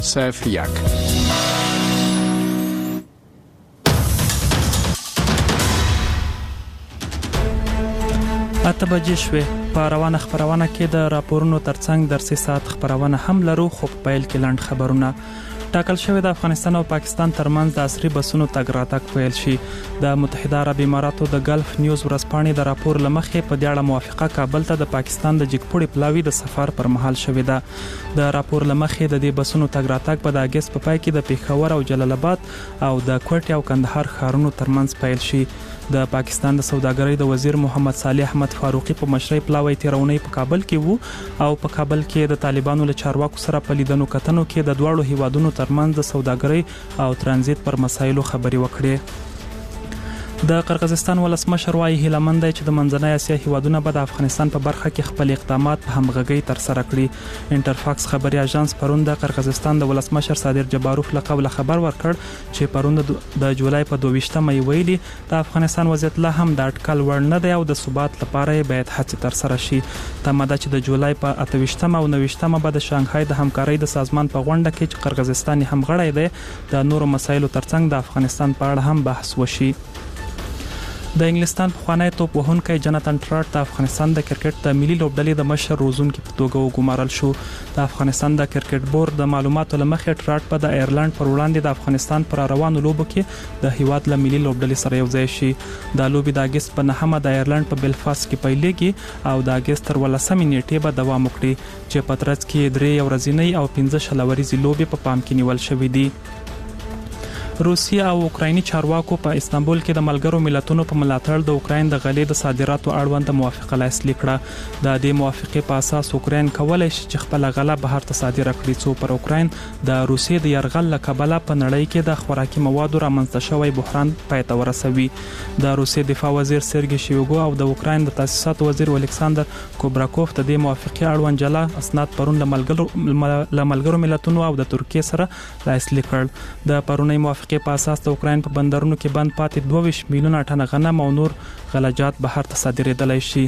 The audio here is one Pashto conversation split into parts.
01. اته بجې شوې. په روانه خبرونه کې د راپورونو ترڅنګ درسي ساعت خبرونه هم لرو، خو په پیل کې لاند خبرونه. ټاکل شوی د افغانستان او پاکستان ترمنځ د عصري بسونو تګ راتګ پیل شي. د متحده عرب اماراتو د ګلف نیوز ورځپاڼې د راپور لمخې په دې اړه موافقه کابل ته د پاکستان د جګپوړي پلاوی د سفر پر مهال شوې ده. د راپور لمخې د دې بسونو تګ راتګ په اگست په پای کې د پیښور او جلال آباد او د کوټ او کندهار ښارونو ترمنځ پیل شي. د پاکستان د سوداګرۍ د وزیر محمد صالح احمد فاروقي په مشرۍ پلاوی تیرونی په کابل کې وو او په کابل کې د طالبانو له چارواکو سره په لیدنو کتنو کې د دواړو هیوادونو ترمنځ د سوداګرۍ او ترانزیت پر مسایلو خبري وکړي. د قرغیزستان ولسمشر وايي هیلمند چې د منځنۍ اسیا هیوادونو به د افغانستان په برخه کې خپل اقدامات په همغږي تر سره کړي. انټرفاکس خبري اژانس پرون د قرغیزستان د ولسمشر صادر جباروف له قبل خبر ورکړ چې پرون د جولای په 22مه ویلي د افغانستان وضعیت لا هم د اټکل وړ نه دی او د ثبات لپاره باید هڅې تر سره شي. تمه ده چې د جولای په 28مه او 29مه به د شانګهای د همکارۍ د سازمان په غونډه کې چې قرغیزستان هم غړی دی د نورو مسایلو ترڅنګ د افغانستان په اړه هم بحث وشي. د انګلستان پخوانی توپ وهونکی جناتان ټراټ د افغانستان د کرکټ د ملي لوبډلې د مشر روزونکي په توګه وګمارل شو. د افغانستان د کرکټ بورډ د معلوماتو لمخې ټراټ په د ایرلند پر وړاندې د افغانستان پر روانو لوبو کې د هیواد له ملي لوبډلې سره یو ځای شي. د لوبي د اگست په 9مه د ایرلند په بلفاست کې پیلېږي او د اگست تر 18مې نیټې به دوام وکړي چې په ترڅ کې 3 ورځې او 15 شلوريزي لوبي په پام کې نیول شوې دي. روسیه او اوکرایني چارواکو په استانبول کې د ملګرو ملتونو په ملاتړ د اوکراین د غلې د صادراتو اړوند موافقه لاسلیک کړه. د دې موافقې په اساس اوکراین کولای شي چې خپل غله بهر ته صادره کړي، څو پر اوکراین د روسیې د يرغل لکبله په نړۍ کې د خوراکي موادو رامنځته شوی بحران پای ته ورسوي. د روسیې دفاع وزیر سرګي شویګو او د اوکراین د تاسیساتو وزیر الکساندر کوبراکوف د دې موافقې اړوند جلا اسناد پرون له ملګرو ملتونو او د ترکیه سره لاسلیک کړل. د پرونی موافقې په اساس د اوکراین په بندرونو کې بند پاتې 22 میلیونه ټنه غنم او نور غلجات بهر ته صادرېدلای شي.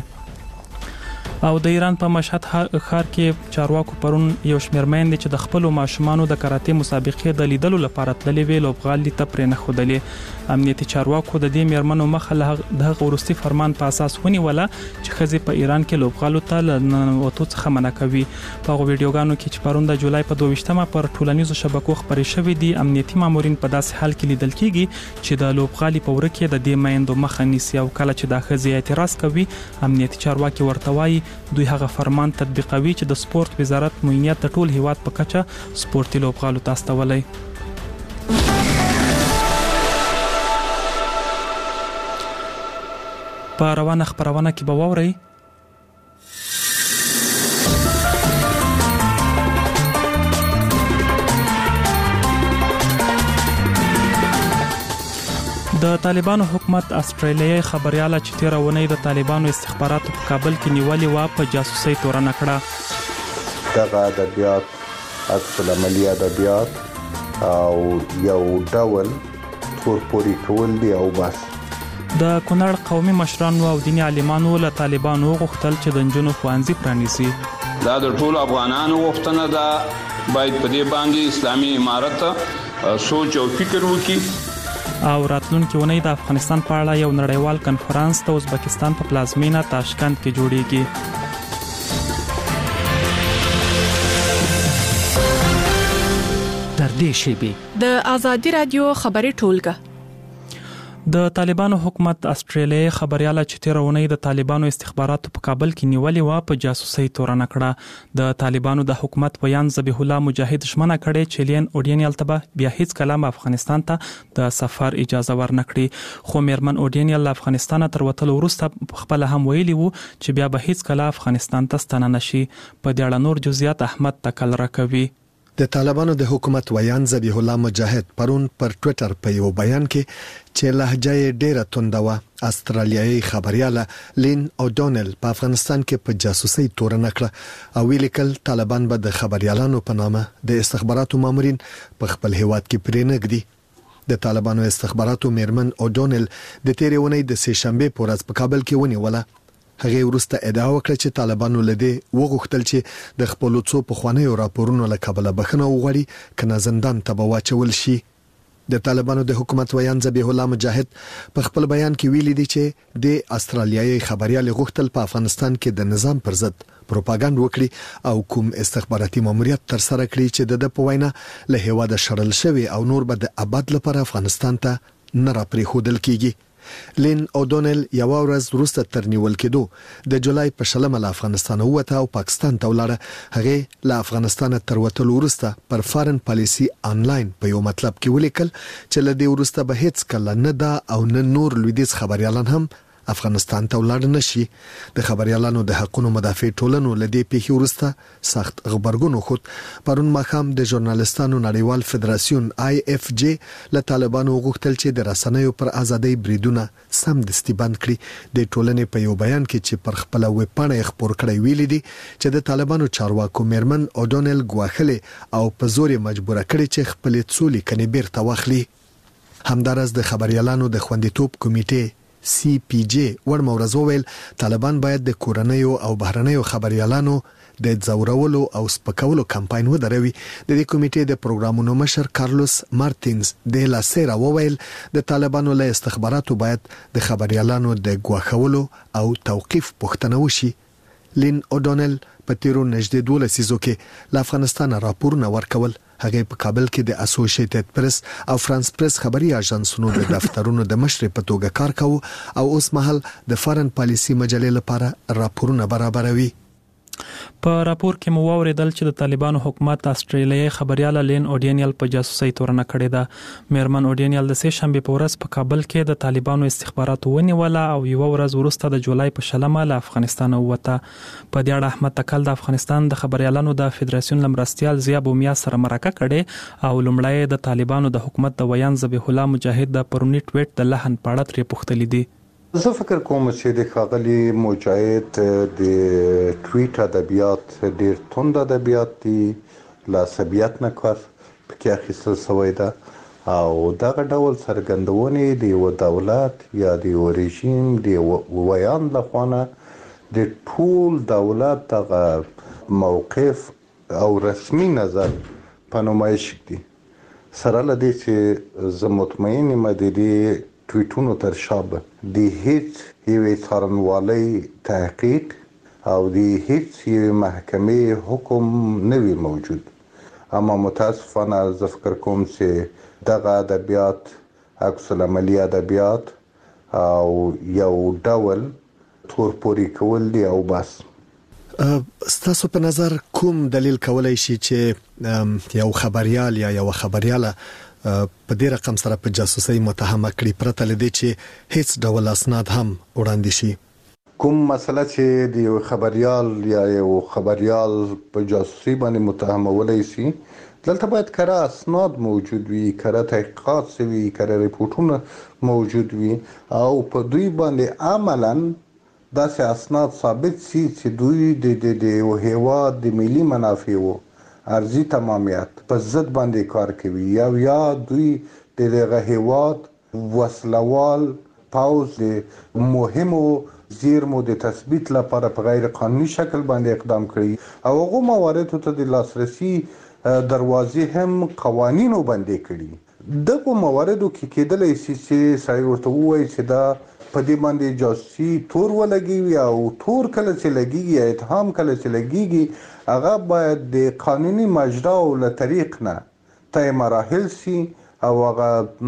او د ایران په مشهد ښار کې چارواکو پرون یو شمېر میندې چې د خپل ماشومانو د کراته مسابقې د لیدلو لپاره تللې وې لوبغالي ته پرې نه خودلې. امنیتي چارواکو د دې میرمنو مخه د ورستي فرمان په اساس ونیوله چې خزي په ایران کې لوبغالو ته لنوتو څخه منع کوي. په ویډیوګانو کې چې پرون د جولای په 22مه پر ټولنیزو شبکو خبرې شوې دي، امنیتي مامورین په داسې حال کې لیدل کیږي چې د لوبغالي په ورکه د دې میندو مخه نیسي او کله چې د خزي اعتراض کوي امنیتي چارواکي ورته وایي دوی هغه فرمان تطبیقوي چې د سپورت وزارت موینیت د ټول هیواد په کچه سپورتي لوبغالو ته استولای. په روانه خبرونه کې به ووري د طالبانو حکومت استرالیایي خبرياله چې تیرونی د طالبانو استخباراتو په کابل کې نیولې و په جاسوسي تورنه کړه. دغه ادبیات عکس العملي ادبیات او یو ډول تورپوري کول دی او بس. د کونړ قومي مشرانو او دیني عالمانو له طالبانو غوښتل چې د نجونو ښوونځي پرانیزي. دا د ټول افغانانو غوښتنه ده، باید په دې باندې اسلامي امارت سوچ او فکر وکړي. او راتلونکي ونې د افغانستان په اړه یو نړیوال کنفرانس د ازبکستان په پلازمینه تاشکند کې جوړیږي. در دې شیبه د ازادي رادیو خبري ټولګه. د طالبانو حکومت استرالیایي خبرياله چې تیرونی د طالبانو استخباراتو په کابل کې نیولې و په جاسوسي تورنه کړه. د طالبانو د حکومت بیان ذبیح الله مجاهد ژمنه کړې چې لین اورډینیل ته بیا هیڅ کلام افغانستان ته د سفر اجازه ورنکړي، خو میرمن اورډینیل افغانستان تر وتلو وروسته خپل هم ویلي وو چې بیا به هیڅ کله افغانستان ته ستنه نشي. په دې اړه نور جزئیات احمد تکل راکوي. د طالبانو د حکومت ویان ذبیح الله مجاهد پرون پر ټوئیټر په یو بیان کې چې لهجه ډیره تونده و استرالیایي خبرياله لین اوډونل په افغانستان کې په جاسوسي تورنه کړه او ویل طالبان به د خبريالانو په نامه د استخباراتو مامورین په خپل هیواد کې پرې نګدي. د طالبانو استخباراتو میرمن اوډونل د تیرونی د سه شنبه په ورځ په کابل کې ونیوله هغه ورسته ادعا وکړه چې طالبانو لدی وغوښتل چې د خپل څو پخوانیو راپورونو له کبله بخښنه وغواړي کنه زندان ته واچول شي. د طالبانو د حکومت ویان ذبیح الله مجاهد په خپل بیان کې ویلي دی چې د استرالیایي خبريال غوښتل په افغانستان کې د نظام پر ضد پروپاګاندا وکړي او کوم استخباراتي ماموریت تر سره کړی چې د پوینه له هیواده شړل شوی او نور به د آباد لپاره افغانستان ته نه را پرې خودل کیږي. لین اودونل یو ورځ وروسته تر نیول کېدو د جولای په شلمه له افغانستان ووته او پاکستان ته ولاړه. هغه له افغانستان تر وتلو وروسته پر فارن پالیسی انلاین په یو مطلب کې ولیکل چې له دې وروسته به هیڅ کله نه دا او نه نور لویدیځ خبريالان هم افغانستان ته ولاړ نشي. د خبريالانو د حقوقو مدافع ټولنو لدی پیښې وروسته سخت خبرګون وخت. پرون ماخام د ژورنالستانو نړیوال فدراسیون IFJ له طالبانو غوښتل چې د رسنیو پر ازادۍ بریدونه سم دستي بند کړي. د ټولنې په یو بیان کې چې پر خپل ویب پاڼه خبر کړی ویلي دي چې د طالبانو چارواکو میرمن اودونل غواخلې او په زور مجبوره کړي چې خپل څولې کني بیرته واخلي. همدارس د خبريالانو د خوندیتوب کمیټې CPJ ورمورز وویل طالبان باید د کورنیو او بهرنیو خبريالانو د ځورولو او سپکولو کمپاین ودروي. د دې کمیټې د پروګرامونو مشر کارلوس مارتینز د لاسيرا وویل د طالبانو له استخباراتو باید د خبريالانو د غواخولو او توقيف پوښتنه وشي. لین اودونل په تیرو نږدې 12 لسیزو کې له افغانستان راپورونه ورکول. هغه په کابل کې د اسوسییټډ پریس او فرانس پریس خبري اژانسونو د دفترونو د مشر په توګه کار کاوه او اوس مهال د فارن پالیسی مجلې لپاره راپورونه برابروي. په راپور کې مو اوریدل چې د طالبانو حکومت استرالیایي خبريال لین اودینیل په جاسوسي تورنه کړې ده. میرمن اودینیل د سه شنبه په ورځ په کابل کې د طالبانو استخباراتو ونیوله او یو ورځ وروسته د جولای په شلمه له افغانستان ووته. په دې اړه احمد تکل د افغانستان د خبريالانو د فدراسیون لمرستيال ضیا بومیا سره مرکه کړې او لومړی د طالبانو د حکومت د ویان ذبیح الله مجاهد د پرونی ټویټ د لحن پاړه ترې پوښتلې دي. زه فکر کوم چې د ښاغلي مجاهد د ټویټ ادبیات ډېر توند ادبیات دي، له عصبیت نه کار پکې اخیستل شوی ده او دغه ډول څرګندونې د یو دولت یا د یو رژیم د ویان لخوا نه د ټول دولت دغه موقف او رسمي نظر په نمایش دي. سره له دې چې زه مطمئن یم د دې ټویټونو تر شا د هیڅ یوې څارنوالۍ تحقیق او د هیڅ یوې محکمې حکم نه وي موجود. اما متاسفانه زه فکر کوم چې دغه ادبیات عکس العملي ادبیات او یو ډول تورپوري کول دي او بس. ستاسو په نظر کوم دلیل کولای شي چې یو خبريال یا یو خبرياله په دې رقم سره په جاسوسي متهمه کړي پرته لدی چې هیڅ ډول اسناد هم وړاندې شي؟ کوم مسله چې د یو خبريال یا یو خبريال په جاسوسي باندې متهمولای شي، دلته باید کره اسناد موجود وي، کره تحقیقات شوي، کره ریپورتونه موجود وي او په دوی باندې عملاً داسې اسناد ثابت شي چې دوی د یو هیواد د ملي منافعو ارزي تمامیت په ضد باندې کار کوي یا دوی د دغه هیواد وسلوال پاوز د مهمو زیرمو د تثبیت لپاره په غیر قانوني شکل باندې اقدام کړي او هغه مواردو ته د لاسرسي دروازې هم قوانینو باندې کړي. دغه مواردو کې کېدلی شي چې سړی ورته ووایي چې دا په دې باندې جاسوسي تور ولګي او تور کله چې لګيږي یا اتهام کله چې لګيږي هغه باید د قانوني مجرا او له طریق نه طی مراحل شي او هغه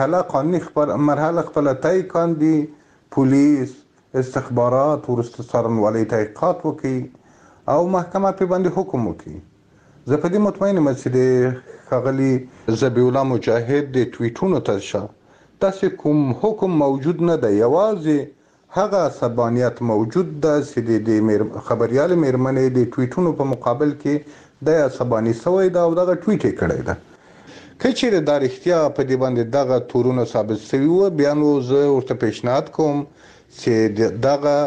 مرحله خپل طی کاندي، پولیس، استخبارات ورسته څارنوالۍ تحقیقات وکړي او محکمه په باندې حکم وکړي. زه په دې مطمئن یم چې د ښاغلي ذبیح الله مجاهد د ټویټونو تر شا داسې کوم حکم موجود نه دی، یوازې هغه عصبانیت موجود ده چې د خبريال میرمنې د ټویټونو په مقابل کې د عصباني شوی ده او دغه ټویټ یې کړی ده. که چیرې دا رښتیا په دې باندې دغه تورونه ثابت شوي وو، بیا نو زه ورته پیشنهاد کوم چې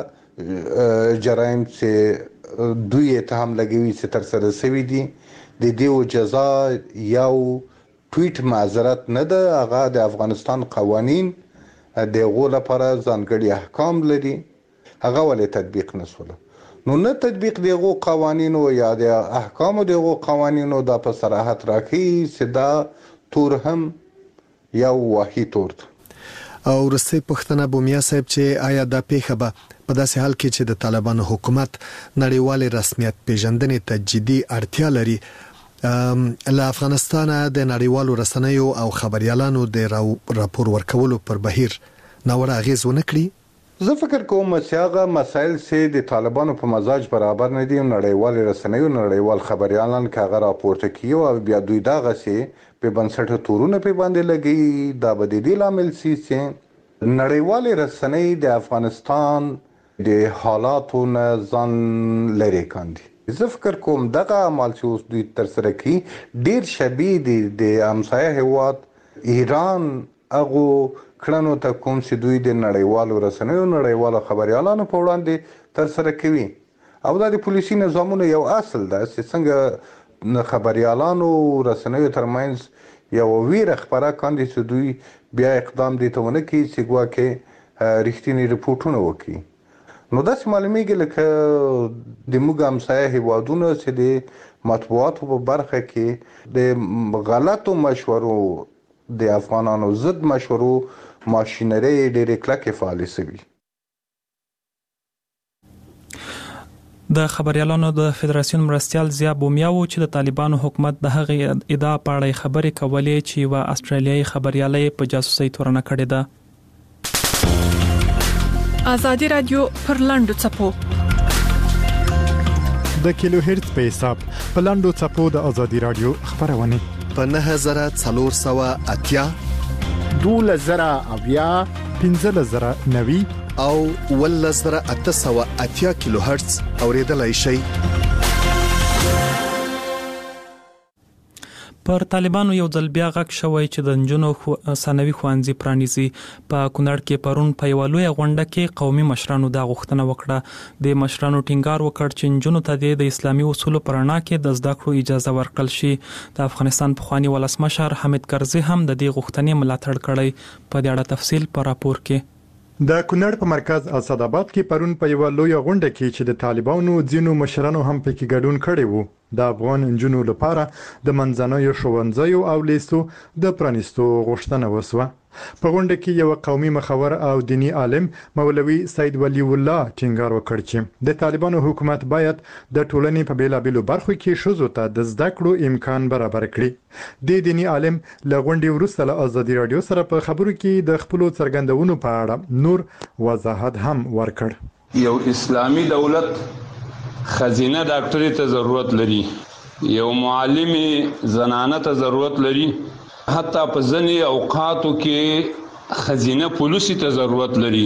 دغه جرایم چې دوی اتهام لګوي چې ترسره شوي دي د دې جزا یو ټویټ معذرت نه ده، هغه د افغانستان قوانین د هغو لپاره ځانګړي احکام لري. هغه ولې تطبیق نسول. نو نه تطبیق دیغو قوانینو یا د احکامو دیغو قوانینو دا په صراحت راکړي چې دا تور هم یو واهي تور ده. او رسې پښتنه بومیا صاحب چې آیا دا پیښه به په داسې حال کې چې د طالبانو حکومت نړیوال رسمیت پیژندنې ته جدي اړتیا لري له افغانستان د نړیوالو رسنیو او خبريالانو د راپور ورکولو پر بهیر ناوړه اغیز ونه کړي؟ زه فکر کوم چې هغه مسایل چې د طالبانو په مزاج برابر نه دي نړیوال رسنیو نړیوال خبريالان کاغه راپورته کوي او بیا دوی دا غسي په بنسټ تورونه په باندې لګي دا به د دې لامل سي چې نړیوال رسنۍ د افغانستان د حالاتو نه ځان لري کاندي. زه فکر کوم دغه عمل چې اوس دوی تر سره کوي ډیر شبیه دي د همسایه هیواد ایران هغه کړنو ته کوم چې دوی د نړیوالو رسنیو نړیوالو خبريالانو په وړاندې تر سره کوي او دا د پولیسي نظامونو یو اصل ده چې څنګه خبريالانو رسنیو ترمنځ یو ویره خبره کاندي چې دوی بیا اقدام دي ته ونه کوي چې ګواکې رښتینی رپورټونه وکړي. نو داسې معلومیږي لکه د موږ همسایه هیوادونه چې د مطبوعاتو په برخه کې د غلطو مشورو د افغانانو ضد مشورو ماشینری ډېرې کلکې فعالې شوي. د خبريالانو د فدراسیون مرستيال ضیا بومیا و چې د طالبانو حکومت د هغې ادعا په اړه خبرې کولې چې یوه استرالیایي خبريالۍ په جاسوسۍ تورنه کړې ده. ازادي رادیو پر لاندو چپو د کیلو هرتز په حساب په لاندو چپو د ازادي رادیو خبرونه په 9480 2000 1590 او 1880 کیلو هرتز اوریدلای شي. پر طالبانو یو ځل بیا غږ شوی چې د نجونو ثانوي ښوونځي پرانیزي. په کونړ کې پرون په یوه لویه غونډه کې قومي مشرانو دا غوښتنه وکړه. د مشرانو ټینګار وکړ چې نجونو ته د اسلامي اصولو په رڼا کې د زده کړو اجازه ورکړل شي. د افغانستان پخوانی ولسمشر حامد کرزي هم د دې غوښتنې ملاتړ کړی. په دې اړه تفصیل په راپور کې. د کونړ په مرکز اسداباد کې پرون په یوه لویه غونډه کې چې د طالبانو ځینو مشرانو هم پکې ګډون کړی وو د افغان نجونو لپاره د منځنوي ښوونځیو او لیسو د پرانیستو غوښتنه وسوه. په غونډه کې یو قومي مخور او دینی عالم مولوي سید ولی الله ټینګار وکړ چې د طالبانو حکومت باید د ټولنې په بیلابیلو برخو کې ښځو ته د زده کړو امکان برابر کړي. د دینی عالم له غونډې وروسته له ازادي رادیو سره په خبرو کې د خپل څرګندونو په اړه نور وضاحت هم ورکړ. یو اسلامی دولت خزینه ډاکټري ته ضرورت لري، یو معلمي زنانه ته ضرورت لري، حتی په ځینې اوقاتو کې خزینه پولیسي ته ضرورت لري،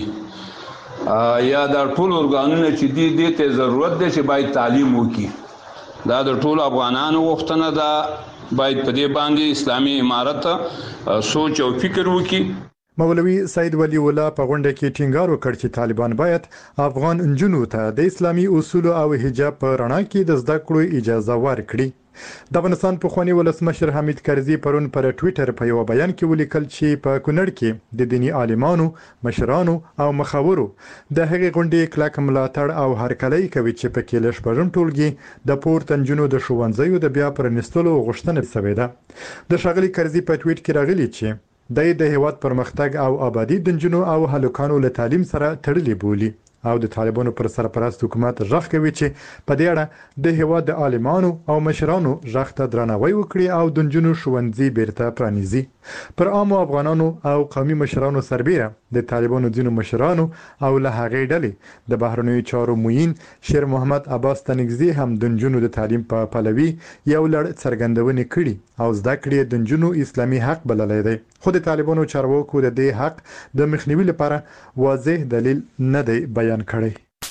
یا دا ټول ارګانونه چې دې ته ضرورت دی چې باید تعلیم وکړي. دا د ټول افغانانو غوښتنه ده، باید په دې باندې اسلامي امارت سوچ او فکر وکړي. مولوي سید ولی الله په غونډه کې ټینګار وکړ چې طالبان باید افغان نجونو ته د اسلامي اصول او حجاب په رڼا کې د زده کړو اجازه ورکړي. د افغانستان پخوانی ولسمشر حامد کرزي پرون پر ټوئیټر په یو بیان کې ولیکل چې په کونړ کې د دینی عالمانو، مشرانو او مخاورو د هغې غونډې کلک ملاتړ او هرکلی کوي چې په کې له شپږم ټولګي د پورته نجونو د ښوونځیو د بیا پرانیستلو غوښتنه شوې ده. د ښاغلي کرزي په ټویټ کې راغلي چې د هیواد پرمختګ او آبادی د نجونو او هلکانو له تعلیم سره تړلې بولي او د طالبانو پر سرپرست حکومت ژغ کوي چې په دې اړه د هیواد د عالمانو او مشرانو ژغ ته درناوی وکړي او د نجونو ښوونځي بیرته پرانیزي. پر عامو افغانانو او قومي مشرانو سربیره د طالبانو ځینو مشرانو او له هغې ډلې د بهرنیو چارو معین شیر محمد عباس تنگزي هم د نجونو د تعلیم په پلوي یو لړ څرګندونې کړي او زده کړې د نجونو اسلامي حق بللی دی، خو د طالبانو چارواکو د دې حق د مخنیوي لپاره واضح دلیل نه دی بیان کړی.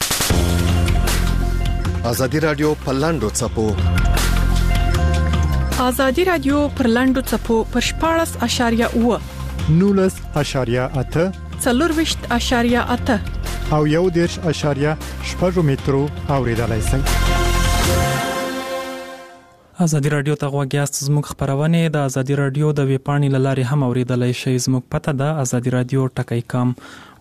ازادي رادیو په لاندو چپو ازادي رادیو پر لاندو چپو پر 14.8 19.8 24.8 او 1.8 مترو اوریدلای شئ. ازادي رادیو ته غوږیاست. زموږ خبرونه د ازادي رادیو د ویبپاڼې لارې هم اوریدلای شئ. زموږ پته ده azadiradio.com.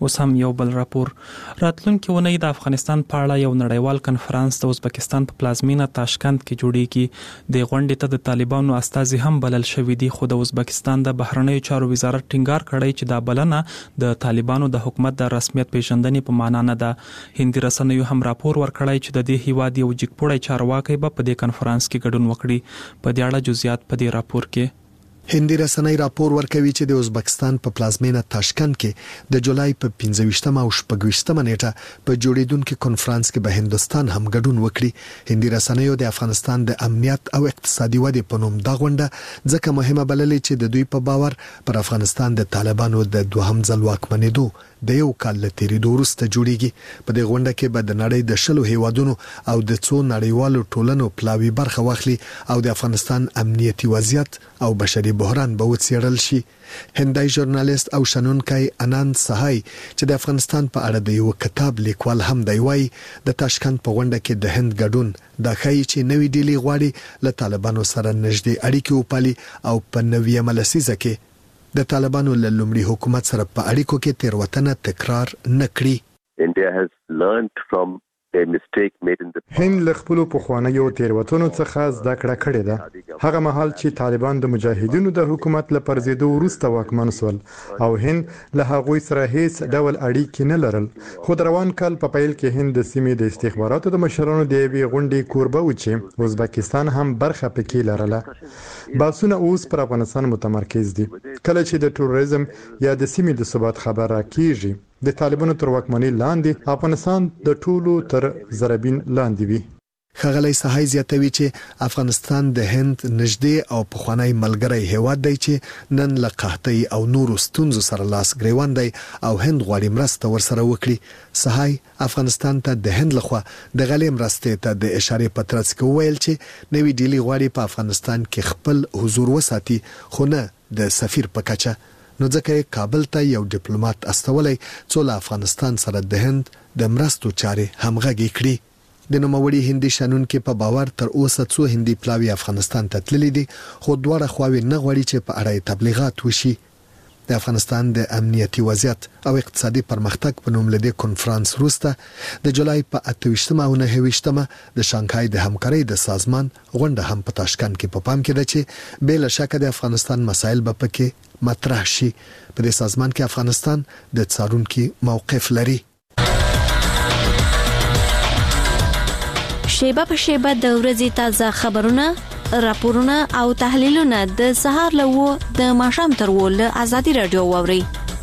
اوس هم یو بل راپور. راتلونکي ونې د افغانستان په اړه یو نړیوال کنفرانس د ازبکستان په پلازمینه تاشکند کې جوړیږي. د غونډې ته د طالبانو استازي هم بلل شوي دي، خو د ازبکستان د بهرنیو چارو وزارت ټینګار کړی چې دا بلنه د طالبانو د حکومت د رسمیت پیژندنې په معنا نه ده. هندي رسنیو هم راپور ورکړی چې د دې هیواد یو جګپوړی چارواکي به په دې کنفرانس کې ګډون وکړي. په دې اړه جزئیات په دې راپور کې. هندي رسنۍ راپور ورکوي چې د ازبکستان په پلازمینه تاشکند کې د جولای په 15 او 16 نیټه په جوړیدونکو کنفرانس کې به هندستان هم ګډون وکړي. هندي رسنیو د افغانستان د امنیت او اقتصادي ودې په نوم دا غونډه ځکه مهمه بللې چې د دوی په باور پر افغانستان د طالبانو د دوهم ځل واکمنېدو د یو کال له تیریدو وروسته جوړیږي. په دې غونډه کې به د نړۍ د 10 هیوادونو او د څو نړیوالو ټولنو پلاوی برخه واخلي او د افغانستان امنیتي وضعیت او بشري بحران به وڅېړل شي. هندای ژورنالیست او شنونکي اناند سهای چې د افغانستان په اړه د یو کتاب لیکوال هم دی وایي د تاشکند په غونډه کې د هند ګډون د خای چې نوې ډیلی غواړي له طالبانو سره نږدې اړیکې وپالي او په نوې ملسیزه کې د طالبانو له لومړي حکومت سره په اړیکو کې تیروتنه تکرار نه کړي. India has learned from a mistake made in the past. هند له خپل پخوانیو تیروتنو څخه زده کړه کړې ده. هغه مهال چې طالبان د مجاهدینو د حکومت له پرځېدو وروسته واکمن شول او هند له هغوی سره هیڅ ډول اړیکې نه لرل. خو د روان کال په پیل کې هند د سیمې د استخباراتو د مشرانو د یوې غونډې کوربه و چې ازبکستان هم برخه پکې لرله. باسونه اوس پر افغانستان متمرکز دي. کله چې د تروریزم یا د سیمې د ثبات خبره کیږي، د طالبانو تر واکمنۍ لاندې افغانستان د ټولو تر زربین لاندې وي. خغلی سهای زیاتوي چې افغانستان د هند نږدې او پخوانی ملګری هیواد دی چې نن له قحطۍ او نورو ستونزو سره لاس ګریوان دی او هند غواړي مرسته ورسره وکړي. سهای افغانستان ته د هند لخوا د غلې مرستې ته د اشارې په ترڅ کې ویل چې نوې ډیلی غواړي په افغانستان کې خپل حضور وساتي، خو نه د سفیر په کچه. نو ځکه کابل ته یو ډیپلوماټ استولای څو له افغانستان سره د هند د مرستو چارې همغږي کړي. د نوموړي هندي شنونکو په باور تر اوسه څو هندي پلاوی افغانستان ته تللي دي، خو دواړه خواوې نه غواړي چې په اړه تبلیغات وشي. د افغانستان د امنیتي وضعیت او اقتصادي پرمختګ په نوم لدې کنفرانس وروسته د جولای په 28 او 29 د شانګهای د همکارۍ د سازمان غونډه هم په تاشکند کې په پام کې ده چې بل شک د افغانستان مسایل به پکې مطرح شي. په دې سازمان کې افغانستان د څارونکو موقف لري. شیبه په شیبه د ورځې تازه خبرونه، راپورونه او تحلیلونه د سهار له د ماښام تر ول ازادي رادیو ووري.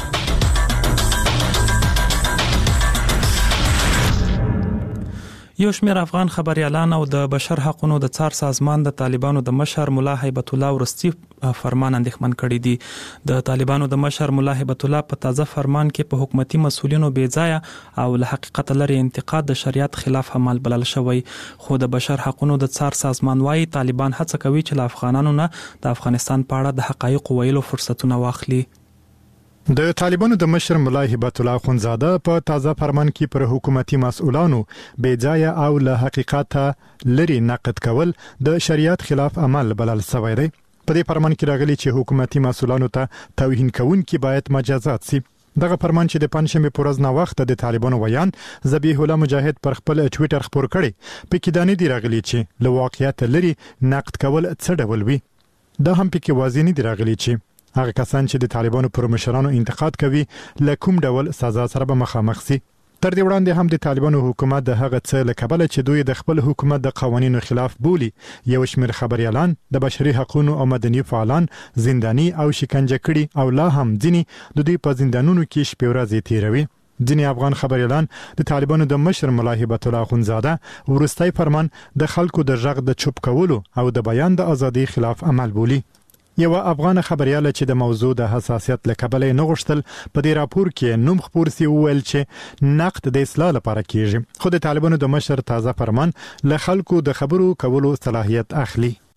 یو شمېر افغان خبريالان او د بشر حقوقو د څار سازمان د طالبانو د مشر مولا هیبت الله ورستی فرمان اندېښمن کړی دی. د طالبانو د مشر مولا هیبت الله په تازه فرمان کې په حکومتي مسؤلینو بې ځای او له حقیقت لري انتقاد د شریعت خلاف عمل بلل شوی. خو د بشر حقوقو د څار سازمان وايي طالبان هڅه کوي چې له افغانانو نه د افغانستان په اړه د حقایق ویلو فرصتونه واخلي. د طالبانو د مشر مولا هیبت الله اخونزاده په تازه فرمان کې پر حکومتي مسؤلانو بې ځای او له حقیقت لري نقد کول د شریعت خلاف عمل بلل شوی دی. په دې فرمان کې راغلي چې حکومتي مسؤلانو ته توهین کوونکي باید مجازات شي. دغه فرمان چې د پنځمې پورز نه وخت د طالبانو ویان ذبیح الله مجاهد پر خپل ټوئیټر خبر کړي، په کې دانې دی راغلي چې له واقعیت لري نقد کول څه ډول وي. دا هم پکې واضح نه دی راغلي چې هغه کسان چې د طالبانو پر مشرانو انتقاد کوي له کوم ډول سزا سره به مخامخ شي. تر دې وړاندې هم د طالبانو حکومت د هغه څه له کبله چې دوی د خپل حکومت د قوانینو خلاف بولي یو شمېر خبريالان د بشري حقوقو او مدني فعالان زنداني او شکنجه کړي او لا هم ځینې د دوی په زندانونو کې شپې ورځې تیروي. ځینې افغان خبريالان د طالبانو د مشر مولا هیبت الله اخونزاده ورستۍ فرمان د خلکو د ژغ د چوپ کولو او د بیان د ازادي خلاف عمل بولي. یو افغان خبرياله چې د موضوع د حساسیت لکبل نه غوښتل په دې راپور کې نوم خبر سي ویل چې نقد د اصلاح لپاره کیږي، خو د طالبانو د مشر تازه فرمان له خلکو د خبرو کولو صلاحیت اخلي.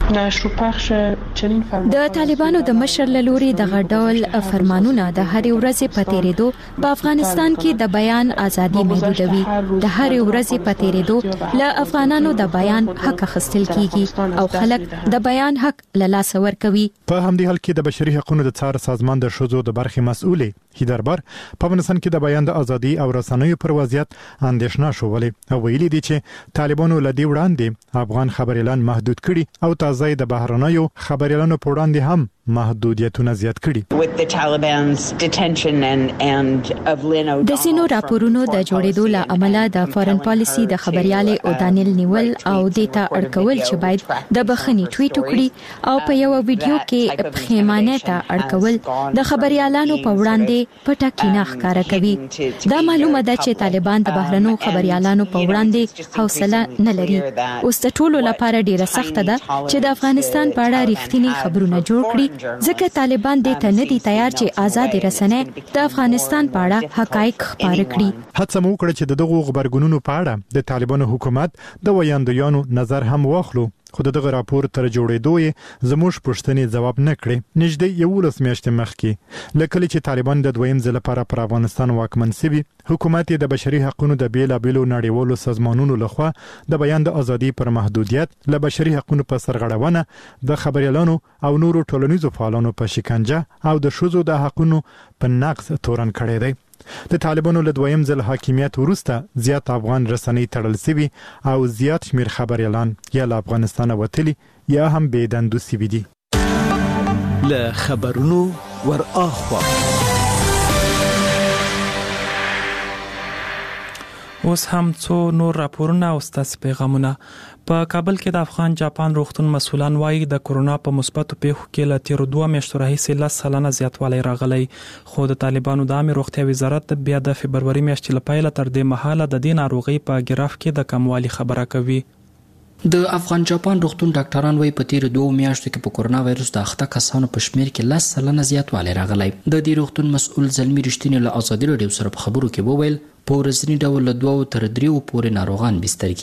د طالبانو د مشر لوري د غډول فرمانونه د هر ورځې په تیریدو په افغانستان کې د بیان ازادي محدودوي. د هر ورځې په تیریدو له افغانانو د بیان حق اخیستل کیږي او خلک د بیان حق له لاسه ورکوي. په همدې حال کې د بشري حقوقو د څار سازمان د شوزو د برخې مسؤلې هیدربر په افغانستان کې د بیان د ازادي او رسنیو پر وضعیت اندېښنه شولې او ویلي دي چې طالبانو لدی وړاندې افغان خبريالان محدود کړي او تازه د بهرنیو خبريالانو په وړاندې هم محدودیتونه زیات کړي. د سینو راپورونو د جوړېدو له امله د فارن پالیسي د خبريالې او دانیل نیول او دیتا اړکول چې باید د بخښنې ټویټ وکړي او په یو ویډیو کې پښیمانه ته اړکول د خبريالانو په وړاندې پټه کینه ښکارا کوي. دا معلومه ده چې طالبان د بهرنیو خبريالانو په وړاندې حوصله نه لري. اوس د ټولو لپاره ډیره سخته ده چې د افغانستان په اړه رښتینی خبرونه جوړ کړي ځکه طالبان دې ته نه دي تیار چې آزاد رسنۍ د افغانستان په اړه حقایق خبره کړي. هڅه مو وکړه چې دغه خبرګونونو په اړه د طالبانو حکومت د ویاندویانو نظر هم واخلو خو دغه راپور تر جوړېدو یې زموږ پوښتنې جواب نه کړې. نږدې 11 میاشتې مخکې لکه چې طالبان د دویم ځل لپاره پر افغانستان واکمن شوي حکومت د بشري حقوقو د بیلابېلو نړیوالو سازمانونو لخوا د بیان د ازادي پر محدودیت له بشري حقوقو په سرغړونه د خبريالانو او نورو ټولنیزو فعالانو په شکنجه او د شوزو د حقوقو په نقض تورن کړی دی. د طالبانو له دویم ځل حاکمیت وروسته زیات افغان رسنۍ تړل شوي او زیات شمیر خبريالان یا له افغانستان وتلي یا هم بېدندو شوي دي. له خبرونو ور اخوا اوس هم څو نور راپورونه او ستاسو پیغامونه. په کابل کې د افغان جاپان روغتون مسولان وایي د کورونا په مثبتو پیښو کې له تیر 2 میاشتو راهیسې 10 سلنه زیاتوالی راغلی خو د طالبانو د عامه روغتیا وزارت بیا د فبرवरी میاشتې لپاره تر دې مهاله د دې ناروغي په ګراف کې د کموالي خبره کوي. د افغان جاپان روغتون ډاکټران وایي په تیر 2 میاشتو کې په کورونا وایرس د اخته کسانو په شمیر کې 10 سلنه زیاتوالی راغلی. د دې روغتون مسؤل زلمی رښتینی له ازادي راډیو سره په خبرو کې وویل په ورځنی ډول له 2 تر 3 پورې ناروغان بستر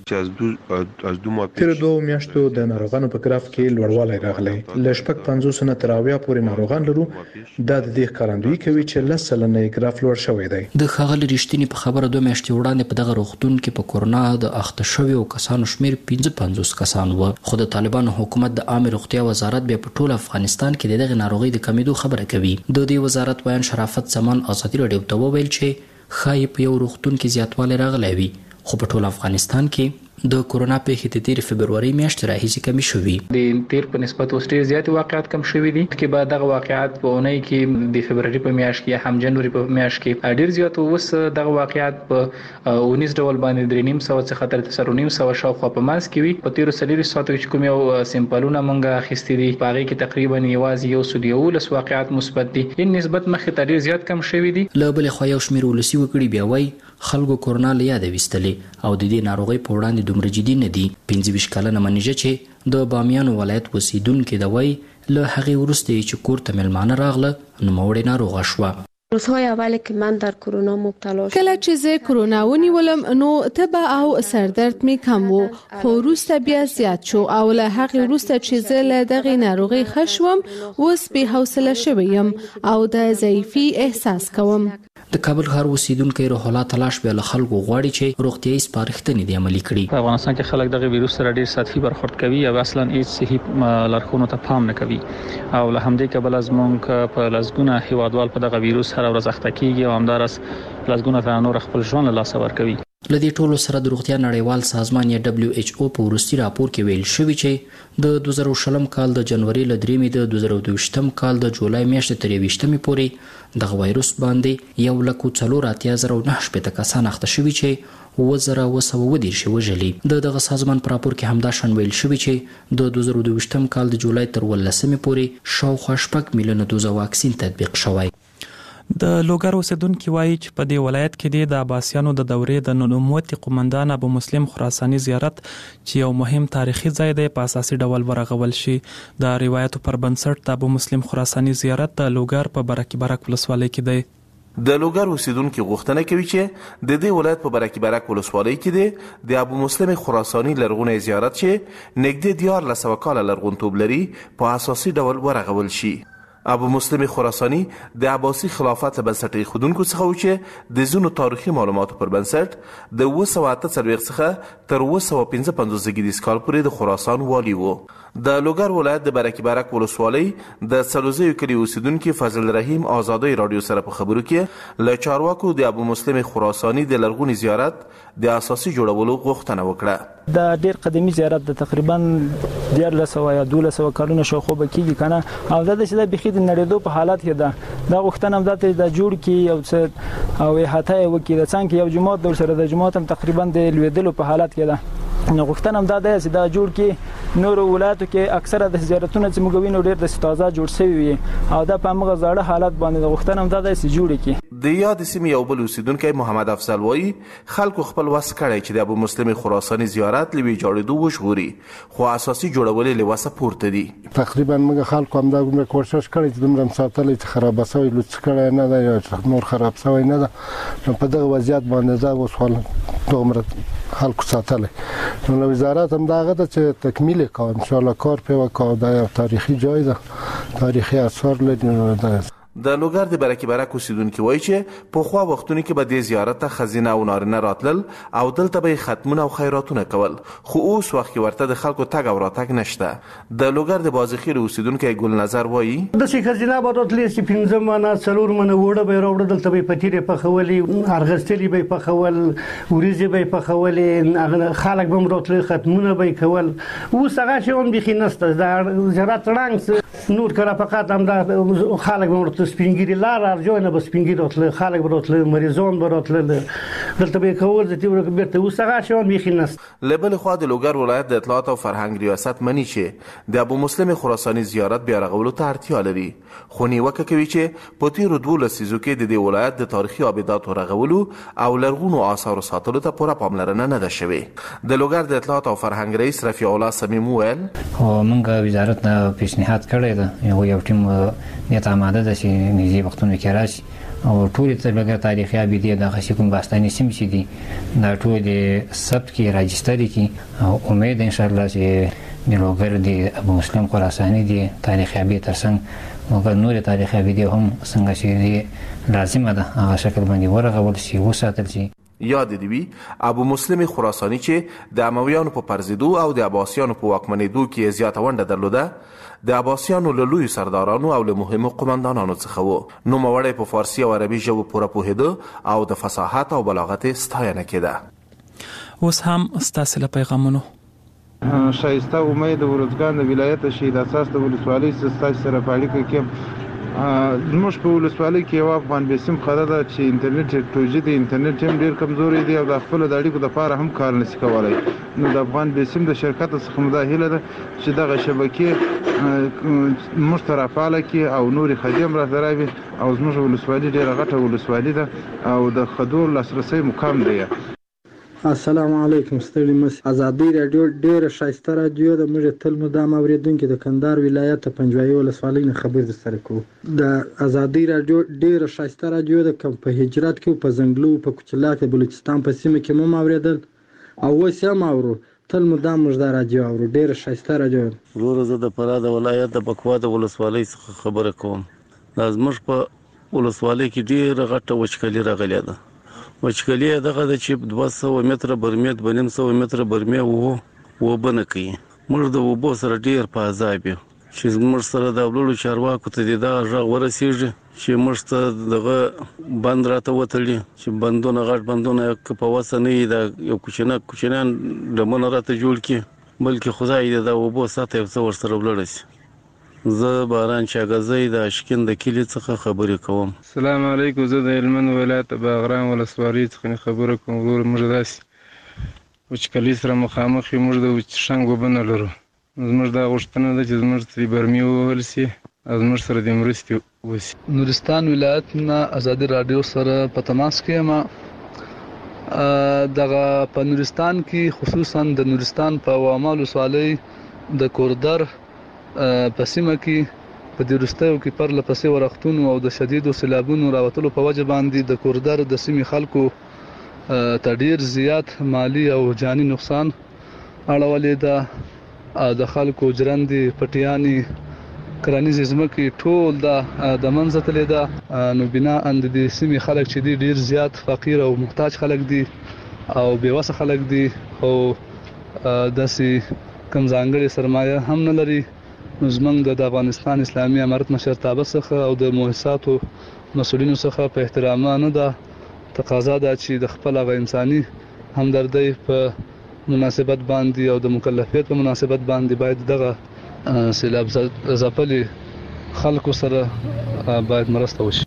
کیږي. تیر 2 میاشتو د ناروغانو په ګراف کې لوړوالی راغلی. له شپږ 50 نه تر 90 پورې ناروغان لرو. دا د دې ښکارندویي کوي چې 10 سلنه ګراف لوړ شوی دی. د ښاغلي رښتینی په خبره 2 میاشتې وړاندې په دغه روغتون کې په کورونا د اخته شویو کسانو شمیر 55 کسان و خو د طالبانو حکومت د عامه روغتیا وزارت بیا په ټول افغانستان کې دغه ناروغي د کمیدو خبره کوي. د دې وزارت وایي شرافت زمان ازادي راډیو ته وویل چې خای په یو روغتون کې زیاتوالی راغلی وي خو په ټول افغانستان کې د کورونا پیښې د تیر فبرवरी میاشتې راهیسې کمی شوي. د تیر په نسبت اوس ډېر زیات واقعیت کم شوي دي چې بعد دغه واقعیت په اونۍ کې د فبرवरी په میاشت کې هم جنوري په میاشت کې ډېر زیات اوس دغه واقعیت په 19 ډول باندې 3.5 څخه تر 9.5 شاوخوا په ماس کې وي. په تیر 3 ساعتو کې کوم یو سیمپلونه مونږه اخیستي دي په هغه کې تقریبا یوازې 119 واقعیت مثبت دي. ان نسبت مخې ته ډېر زیات کم شوي دي. له بل خو یو شمیر ولسی وکړي بیا وای خلکو کورونا له یاد وستلې او د دې ناروغي په وړاندې دومره جدي نه دي. 25 کلنه منیجه چې د بامیان ولایت اوسیدونکو د وای له هغه ورسته چې کور ته ملمانه راغله نو موړې ناروغه شوه. روزهای اولی که من در کرونا مبتلا شدم کله چې زه کرونا ونیولم نو تبه او سردرد می کم وو خو وروسته بیا زیات شو او له هغه وروسته چې زه له دغه ناروغي خښوم اوس به حوصله شوم او د ضعیفي احساس کوم. د کابل ښار اوسیدونکو روح الله تلاش به له خلکو غواړي چې روغتيایي سپارښتنې دې عملي کړي. په افغانستان کې خلک دغه وایروس سره ډېر سطحي برخورد کوي او اصلا هیڅ صحي لارښوونو ته پام نه کوي او له همدې کبل از مونږ په لزګونه هیوادوال په دغه وایروس هر ورځ اخته کیږي او همدارس لزګونه ته نور خپل ژوند له لاسه ورکوي. لدې ټولو سره د روغتیا نړیوال سازمان یا WHO په وروستي راپور کې ویل شوی چې د 2020 کال د جنوري له 3 د 2022 کال د جولای میاشتې تر 23 پورې د وایروس باندې 1,480,9 کسان اخته شوي چې 2,210 وژلي. دغه سازمان په راپور کې همدا شان ویل شوی چې د 2022 کال د جولای تر 18 پورې شاوخوا 6 میلیونه دوزه واکسین تطبیق شوی. د لوګر اوسیدونکو وایي چې په دې ولایت کې د عباسیانو د دورې د نوموتی قومندان ابو مسلم خراساني زیارت چې یو مهم تاریخي ځای دی په اساسي ډول ورغول شي. د روایتو پر بنسټ د ابو مسلم خراساني زیارت د لوګر په برک ولسوالۍ کې دی. د لوګر اوسیدونکو غوښتنه کوي چې د دې ولایت په برکي برک ولسوالۍ کې د ابو مسلم خراساني لرغونی زیارت چې نږدې 1400 کاله لرغونتوب لري په اساسي ډول ورغول شي. ابو مسلم خراساني د عباسي خلافت له بنسټ ایښودونکو څخه و چې د ځینو تاریخي معلوماتو پر بنسټ د 948 څخه تر 955 زیږدیز کال پورې د خراسان والی و. د لوګر ولایت د برکي برک ولسوالۍ د سلوزیو کلي اوسیدونکي فضل رحیم آزادۍ رادیو سره په خبرو کې له چارواکو د ابو مسلم خراساني د لرغوني زیارت د اساسي جوړولو غوښتنه وکړه. د ډیر قدیمي زیارت د تقریبا 1300 یا 1200 کلونو شاوخوا کېږي کنه او دا چې د بخید نړیدو په حالت کې ده. دا غوښتنه هم ده د جوړ کی او احاطه وکړي د څنګه یو جماعت د سره د جماعت هم تقریبا د لویدلو په حالت کې ده. نو غوښتنه هم دا ده چې دا جوړ کی نور ولایتو کې اکثره د زیارتونو چې موږ وینو ډیر د تازه جوړ شوی وي او دا په موږ زړه حالت باندې غوښتنه هم دا ده چې جوړ کی. د یاد سیمې یو بل اوسیدونکی محمد افضل وایي خلکو خپل وس کړی چې د ابو مسلم خراساني زیارت لوي جوړېدو وشغوري خو اساسي جوړول له وسه پورته دي. تقریبا موږ خلکو هم دا کومه کوشش کړی چې دومره ساتلې چې خراب شوی لوڅ کړی نه ده یا نور خراب شوی نه ده. نو په دغه وضعیت باندې دا وسول دومره خلکو ساتلې. نو وزارت هم دا غته چې تکمیل کوي ان شاء الله کار په وکاو دا یو تاریخي جای ده تاریخي اثار لري. د لوګر د برکي برک اوسیدونکي وایي چې په خوا وختونو کې به د زیارت ته خزینه او نارینه راتلل او دلته به ختمونه او خیراتونه کول خو اوس وخت کې ورته د خلکو تګ او راتګ نشته. د لوګر د بازخیر اوسیدونکي ګل نظر وایي د شي خزینه به راتلې چې 15 منه 4 منه وړه به راوړل دلته به پتیره په خولي ارغستلی به په خول وريزي به په خولي خلک به راتلل ختمونه به کول اوس هغه شون بخي نسته د زیارت رنګ نور کړه فقط هم د خلک به سپینګری لار ارجوینه به سپینګری راتله خلک به راتله مریضان به راتله دلته به کول د تیور بیرته وسغه شون میخینس. لبل خو د لوګر ولایت د اطلاعات او فرهنګ ریاست منی چې د ابو مسلم خراساني زیارت بیا رغولو ته اړتیا لري خو نیوکه کوي چې په تیرو 12 لسیزو کې د دې ولایت د تاریخي آباداتو رغولو او لرغونو آثارو ساتلو ته پوره پاملرنه نه ده شوې. د لوګر د اطلاعات او فرهنګ رئیس رفیع الله سمیم ویل موږ وزارت نه پیشنهاد کړی ده یو ټیم نیت آماده ده چې نږدې وختونو کې راشي او ټول لوګر تاریخي ابدي د غشي کوم باستاني سیمې چې دي دا ټول د ثبت کې راجستري کې او امید ان شاء الله چې د لوګر د ابو مسلم خراساني دي تاریخي ابدي ترڅنګ او نور تاریخي ابدي هم څنګه چې لازمه ده هغه شکل باندې ورغول شي وساتل شي. یاد دی وی ابو مسلم خراساني چې د امویانو په پرزیدو او د عباسیانو په واکمنېدو کې زیاته ونډه درلوده د عباسیانو له لوی سردارانو او له مهمو قومندانانو څخه و. نو موړی په فارسی او عربي ژبه پوره پوهېده او د فصاحت او بلاغت ستاینه کېده. اوس هم ستاسو له پیغامونو شایسته امید ورزګان د ولایت شهید اساس د ولسوالۍ سره په اړیکه کې زموږ په ولسوالۍ کې یو افغان بسم خره ده چې انټرنیټ ټیکنالوژي د انټرنیټ هم ډیر کمزوري دی او د خپل د اړیکو لپاره هم کار نشي کولای. نو د افغان بسم د شرکت څخه مداهله ده چې دغه شبکې مشترکاله کې او نوري خدمات راځي او زموږ ولسوالۍ ډیره غټه ولسوالۍ ده او د خدور لاسرسي مقام دی. السلام علیکم ستړي مس ازادي رادیو ډیره شایسته رادیو د موږ تل مدام اوریدونکو د کندهار ولایت پنجوایي ولسوالۍ نه خبر سره کو د ازادي رادیو ډیره شایسته رادیو د کم په هجرت کې په زنګلو په کوچلا کې بلوچستان په سیمه کې مو اوریدل او وسه ما اورو تل مدام موږ د رادیو اورو ډیره شایسته رادیو. ورور د فراد ولایت د بکوا د ولسوالۍ څخه خبره کوم. لازمش په ولسوالۍ کې ډیره غټه وچکلي راغلی ده. وچکلي دغه د چې 200 متره برمیت بنیم 100 متره برمه وو بنه کوي. موږ د وبو سره ډیر په عذاب یو چې موږ سره د ولولو چارواکو ته دا غږ ورسیږي چې موږ ته دغه بند راته وتړي چې بندونه غټ بندونه په وسنه د یو کوچنان د من راته جوړ کی بلکې خدای دې دا وبو ساته یو څور سره ولړسي. زه باران شاګزی د اشکن د کلی څخه خبرې کوم. السلام علیکم. زه د هلمند ولایت باغران ولسوالۍ څخه خبره کوم. ورور موږ داسې وچکلي سره مخامخ یو موږ د وچشنګ وبه نه لرو. زموږ دا غوښتنه ده چې زموږ ته برمې ووهل سي او زموږ سره د مرستې وسي. نورستان ولایت نه ازادي رادیو سره په تماس کې یم. دغه په نورستان کې خصوصا د نورستان په وامال ولسوالۍ د کوردر په سیمه کې په دې وروستیو کې پرله پسې ورښتونو او د شدیدو سیلابونو راوتلو په وجه باندې د کوردر د سیمې خلکو ته ډیر زیات مالی او جاني نقصان اړولې ده. د خلکو ژرندې پټیانې کرنیزې ځمکې ټول د منځه تللې ده. نو بناء د دې سیمې خلک چې دي ډیر زیات فقیر او محتاج خلک دي او بېوسه خلک دي او داسې کم ځانګړې سرمایه هم نه لري. نو زموږ د افغانستان اسلامي امارت مشرتابه څخه او د مؤسساتو مسؤلینو څخه په احترامانه ده تقاضا ده چې د خپل هغه انساني همدردۍ په مناسبت باندې او د مکلفیت په مناسبت باندې باید دغه سیلاب ځپلي خلکو سره باید مرسته وشي.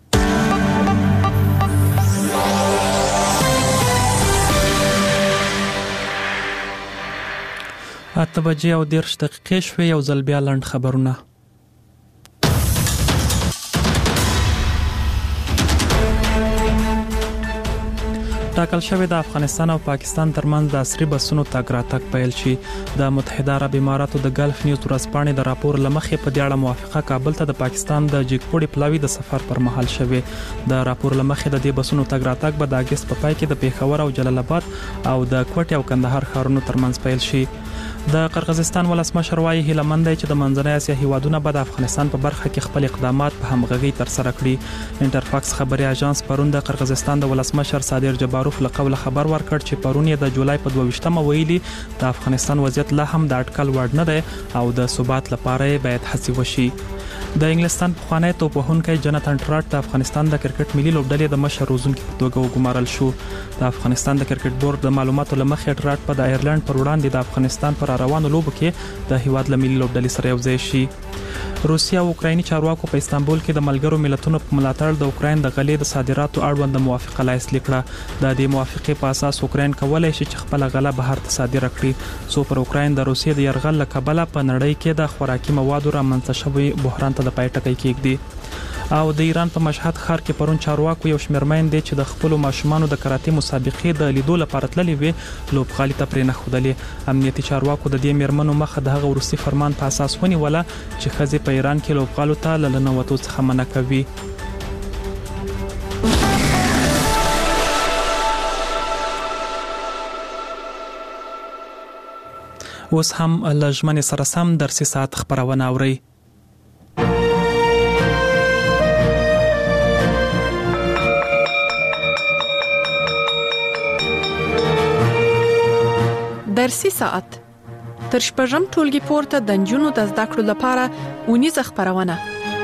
اته بجې او 10 دقیقې شوې. یو ځل بیا لنډ خبرونه. ټاکل شوی د افغانستان او پاکستان ترمنځ د عصري بسونو تګ راتګ پیل شي. د متحده عرب اماراتو د ګلف نیوز ورځپاڼې د راپور لمخې په دې اړه موافقه کابل ته د پاکستان د جګپوړي پلاوي د سفر پر مهال شوه. د راپور لمخې د دې بسونو تګ راتګ به د اگست په پای کې د پیښور او جلال آباد او د کوټې او کندهار ښارونو ترمنځ پیل شي. د قرغیزستان ولسمشر وايي هیلمند دی چې د منځنۍ اسیا هیوادونه به د افغانستان په برخه کې خپل اقدامات په همغږي تر سره کړي. انټرفاکس خبري اژانس پرون د قرغیزستان د ولسمشر صادر جباروف له قوله خبر ورکړ چې پرون یې د جولای په 22مه ویلي د افغانستان وضعیت لا هم د اټکل وړ نه دی او د ثبات لپاره باید هڅې وشي. د انګلستان پخوانی توپوهونکی جناتان ټراټ د افغانستان د کرکټ ملي لوبډلې د مشر روزونکي په توګه وګمارل شو. د افغانستان د کرکټ بورډ د معلوماتو لمخې ټراټ په د ایرلند پر وړاندې د افغانستان پر روانو لوبو کې د هیواد له ملي لوبډلې سره یوځای شي. روسیا او اوکرایني چارواکو په استانبول کې د ملګرو ملتونو په ملاتړ د اوکراین د غلې د صادراتو اړوند موافقه لاسلیک کړه. د دې موافقې په اساس اوکراین کولای شي چې خپل غله بهر ته صادره کړي. څو پر اوکراین د روسیې د يرغل له کبله په نړۍ کې د خوراکي موادو رامنځته شوی بحران ته د پای ټکی کېږدي. او د ایران په مشهد ښار کې پرون چارواکو یو شمېر میندې چې د خپل ماشومانو د کراټې مسابقې د لیدو لپاره تللې وي لوبغالي ته پرې نه ښودلې. امنیتي چارواکو د دې میرمنو مخه د هغه وروستي فرمان په اساس ونیوله چې ښځې په ایران کې لوبغالو ته له ننوتو څخه منع کوي. اوس هم له ژمنې سره سم درسي ساعت خبرونه اورئ. درسي ساعت تر شپږم ټولګي پورته د نجونو د زده کړو لپاره اونیزه خبرونه.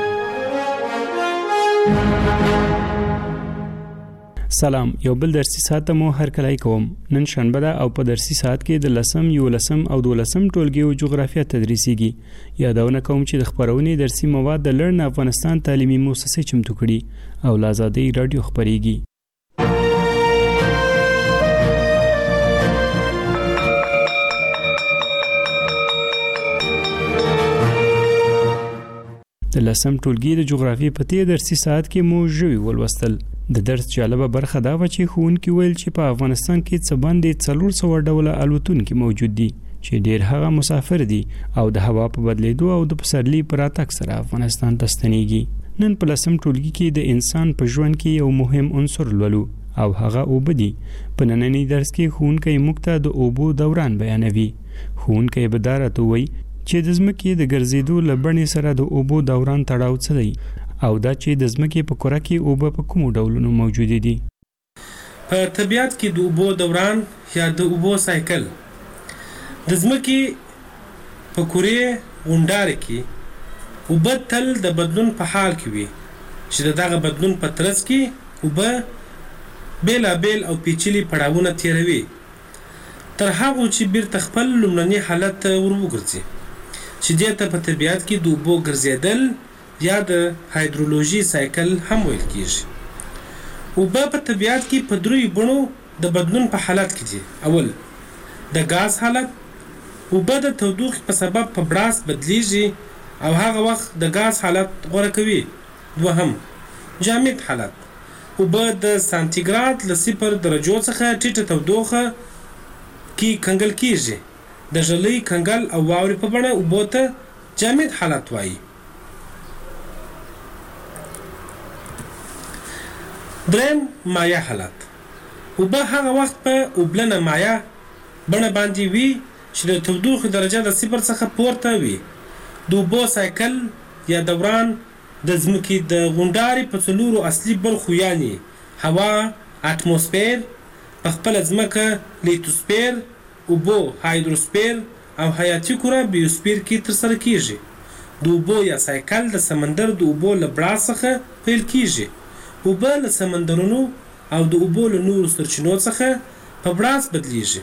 سلام، یو بل درسي ساعت مو هرکلی کوم. نن شنبه ده او په درسي ساعت کې د 10 11 او 12 ټولګي او جغرافیه تدریسيږي. یادونه کوم چې د خبرونې درسي مواد د لرن افغانستان تعلیمي مؤسسې چمتو کړي او له آزادۍ رادیو خبريږي. د 10 ټولګي د جغرافیې په تیر درسي ساعت کې مو ژوي ولوستل. د درس جالبه برخه دا و چې ښوونکي ویل چې په افغانستان کې څه باندې 400 ډوله الوتونکي موجود دي چې ډیر هغه مسافر دي او د هوا په بدلیدو او د پسرلي پر راتګ سره افغانستان ته ستنېږي. نن په 10 ټولګي کې د انسان په ژوند کې یو مهم عنصر لولو او هغه اوبه دي. په نننی درس کې ښوونکی موږ ته د اوبو دوران بیانوي. ښوونکی به دا راته وایي چې د ځمکې د ګرځېدو له بڼې سره د اوبو دوران تړاو څه دی او دا چې د ځمکې په کره کې اوبه په کومو ډولونو موجود دي. په طبیعت کې د اوبو دوران یا د اوبو سایکل د ځمکې په کره غونډاره کې اوبه تل د بدلون په حال کې وي چې دغه بدلون په ترڅ کې اوبه بیلابیل او پیچلي پړاوونه تیروي تر هغه چې بیرته خپل لومړني حالت ته ورغورځي چې دته په طبیعت کې د اوبو ګرځیدل یا د هایدرولوژي سایکل هم ویل کیږي. اوبه په طبیعت کې په دریو بڼو د بدلون په حالت کې دي. اول د غاز حالت، اوبه د تودوخې په سبب په براس بدلیږي او هغه وخت د غاز حالت غوره کوي. دوهم جامد حالت، اوبه د سانتیګراد له 0 درجو څخه ټیټه تودوخه کې کنګل کیږي. د ژلۍ کنګل او واورې په بڼه اوبو ته جامد حالت وایي. دریم مایع حالت. اوبه هغه وخت په اوبلنه مایع بڼه باندې وي چې د تودوخې درجه د 0 څخه پورته وي. د اوبو سایکل یا دوران د ځمکې د غونډارې په 4 اصلي برخو یعنې هوا، اتموسفیر، په خپله ځمکه لیتوسفیر، اوبو هایدروسفیر او حیاتي کره بیوسفیر کې ترسره کیږي. د اوبو یا سایکل د سمندر د اوبو له بړاس څخه پیل کیږي. اوبه له سمندرونو او د اوبو له نورو سرچینو څخه په بړاس بدلیږي.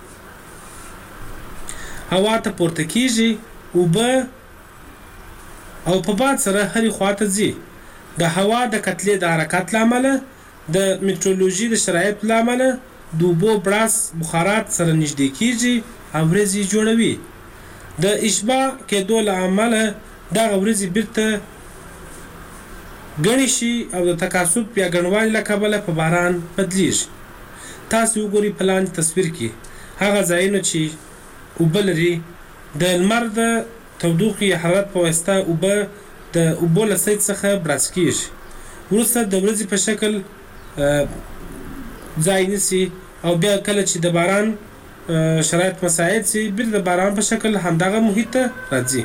هوا ته پورته کیږي، اوبه او په باد سره هرې خواته ځي. د هوا د کتلې د حرکت له امله، د میټرولوژي د شرایطو له امله د اوبو بړاس بخارات سره نږدې کیږي او ورېځې جوړوي. د اشباع کېدو له امله دغه ورېځې بیرته ګڼې شي او د تکاثف یا ګڼوالي له کبله په باران بدلیږي. تاسې وګورئ په لاندې تصویر کې هغه ځایونه چې اوبه لري. د لمر د تودوخې یا حرارت په واسطه اوبه د اوبو له سید څخه براس کیږي. وروسته د ورځې په شکل ځای نیسي او بیا کله چې د باران شرایط مساعد سي بیرته د باران په شکل همدغه محیط ته راځي.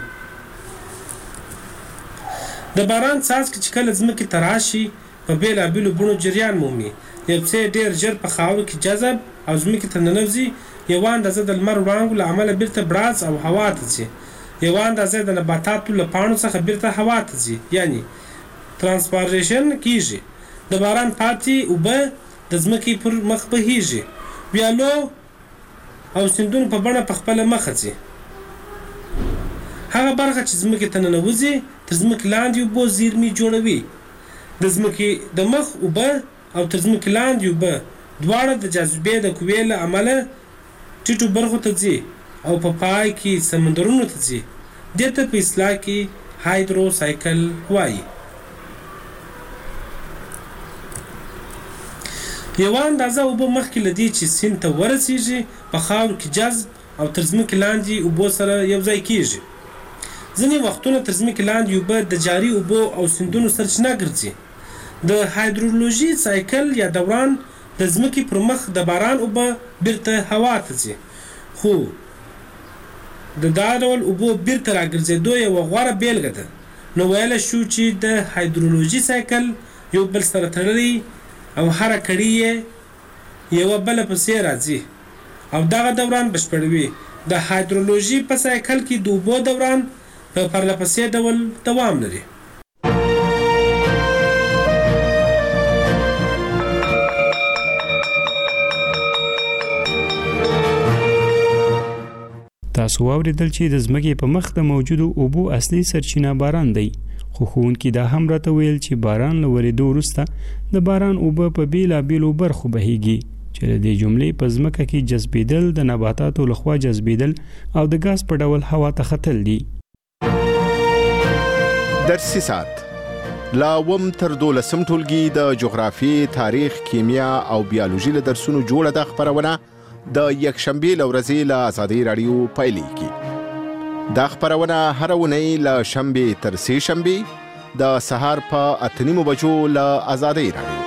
د باران څاڅکي چې کله ځمکې ته راشي په بېلابېلو بڼو جریان مومي. یو څه ډېر ژر په خاورو کې جذب او ځمکې ته ننوځي. یوه اندازه د لمر وړانګو له امله بیرته بړاس او هوا ته ځي. یوه اندازه د نباتاتو له پاڼو څخه بیرته هوا ته ځي، یعنی ترانسپاریشن کیږي. د باران پاتې اوبه د ځمکې پر مخ بهیږي، ویالو او سیندونو په بڼه په خپله مخه ځي. هغه برخه چې ځمکې ته ننوځي تر ځمکې لاندې اوبو زیرمې جوړوي. د ځمکې د مخ اوبه او تر ځمکې لاندې اوبه دواړه د جاذبې د قوې له امله ټیټو برخو ته ځي او په پای کې سمندرونو ته ځي. دې ته په اصطلاح کې هایدرو سایکل وایي. یوه اندازه اوبه مخکې له دې چې سیند ته ورسیږي په خاورو کې جذب او تر ځمکې لاندې اوبو سره یو ځای کیږي. ځینې وختونه تر ځمکې لاندې اوبه د جاري اوبو او سیندونو سرچینه ګرځي. د هایدرولوژي سایکل یا دوران د ځمکې پر مخ د باران اوبه بیرته هوا ته ځي، خو د دا ډول اوبو بیرته راګرځېدو یوه غوره بیلګه ده. نو ویلی شو چې د هایدرولوژي سایکل یو بل سره تړلی او هره کړي یې یوه بله پسې راځي او دغه دوران بشپړوي. د هایدرولوژي په سایکل کې د اوبو دوران په پرلهپسې ډول دوام لري. تاسو واوریدل چې د ځمکې په مخ د موجودو اوبو اصلي سرچینه باران دی، خو ښوونکي دا هم راته ویل چې باران له ورېدو وروسته د باران اوبه په بېلابېلو برخو بهیږي چې د دې جملې په ځمکه کې جذبېدل، د نباتاتو لخوا جذبېدل او د ګاز په ډول هوا ته ختل دي. درسي ساعت لا وم تر 12 ټولګي د جغرافي، تاریخ، کیمیا او بیولوژي له درسونو جوړه د خبرونه د یکشنبه لورځي له آزادۍ رادیو پایلیږي. دا خبرونه هر ونی له شنبه تر سه شنبه د سهار په 8:30 بجو له آزادۍ رادیو.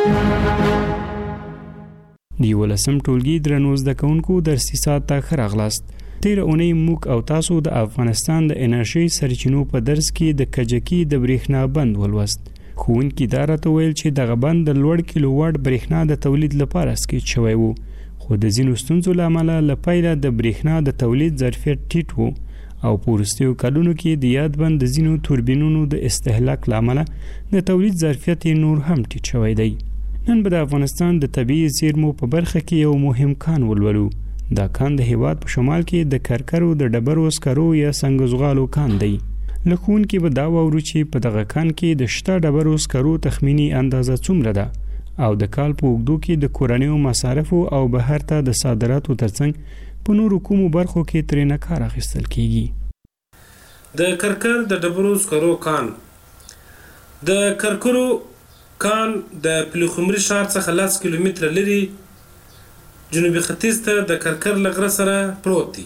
دی ولسم ټولګي درنو زده کوونکو درسي ساعت ته خراغلاست. تیر اونۍ موږ او تاسو د افغانستان د انرژي سرچینو په درس کې د کجکي د برېښنا بند ولوست. ښوونکي دا راته ویل چې دغه بند د لوړ کیلو واټ برېښنا د تولید لپاره سکیچ شوی و، خو د ځینو ستونزو له امله له پیله د برېښنا د تولید ظرفیت ټیټ و او په وروستیو کلونو کې د یاد بند د ځینو توربینونو د استهلاک له امله د تولید ظرفیت نور هم ټیټ شوی دی. نن به د افغانستان د طبیعي زیرمو په برخه کې یو مهم کان ولولو. دا کان د هیواد په شمال کې د کرکرو د ډبرو سکرو یا سنگزغالو کان دی. لکون کې به دا وورو چې په دغه کان کې د شته ډبرو سکرو تخمینی اندازه څومره ده او د کال په اوږدو کې د کورنیو مصارفو او بهر ته د صادراتو ترڅنګ په نورو کومو برخو کې ترې نه کار اخیستل کیږي. د کرکر د ډبرو سکرو کان د کرکرو کان د پلخمري ښار څخه 10 کیلومتره لري جنوبي ختیځ ته د کرکر له غره سره پروت دی.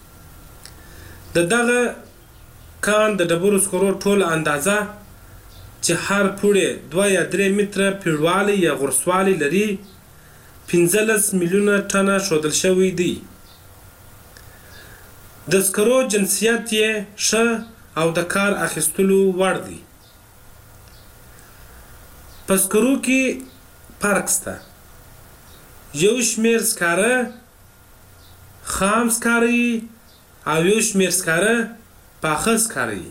د دغه کان د ډبرو سکرو ټوله اندازه چې هر پوړی 2 یا 3 متره پیړوالی یا غرسوالی لري 15 میلیونه ټنه ښودل شوی دی. د سکرو جنسیت یې ښه او د کار اخیستلو وړ دی. په سکرو کې فرق شته. یو شمېر سکاره خام سکاره او یو شمېر سکاره پاخه سکاره.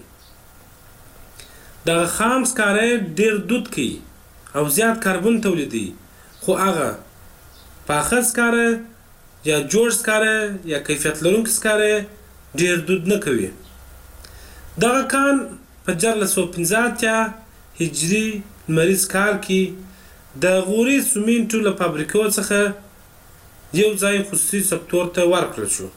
دغه خام سکاره ډېر دود کوي او زیات کاربن تولیدوي، خو هغه پاخه سکاره یا جوړ سکاره یا کیفیت لرونکي سکاره ډېر دود نه کوي. دغه کان په 1415 هجري لمریز کال کې د غوري سمنټو له فابریکو څخه یو ځای خصوصي سکتور ته ورکړل شو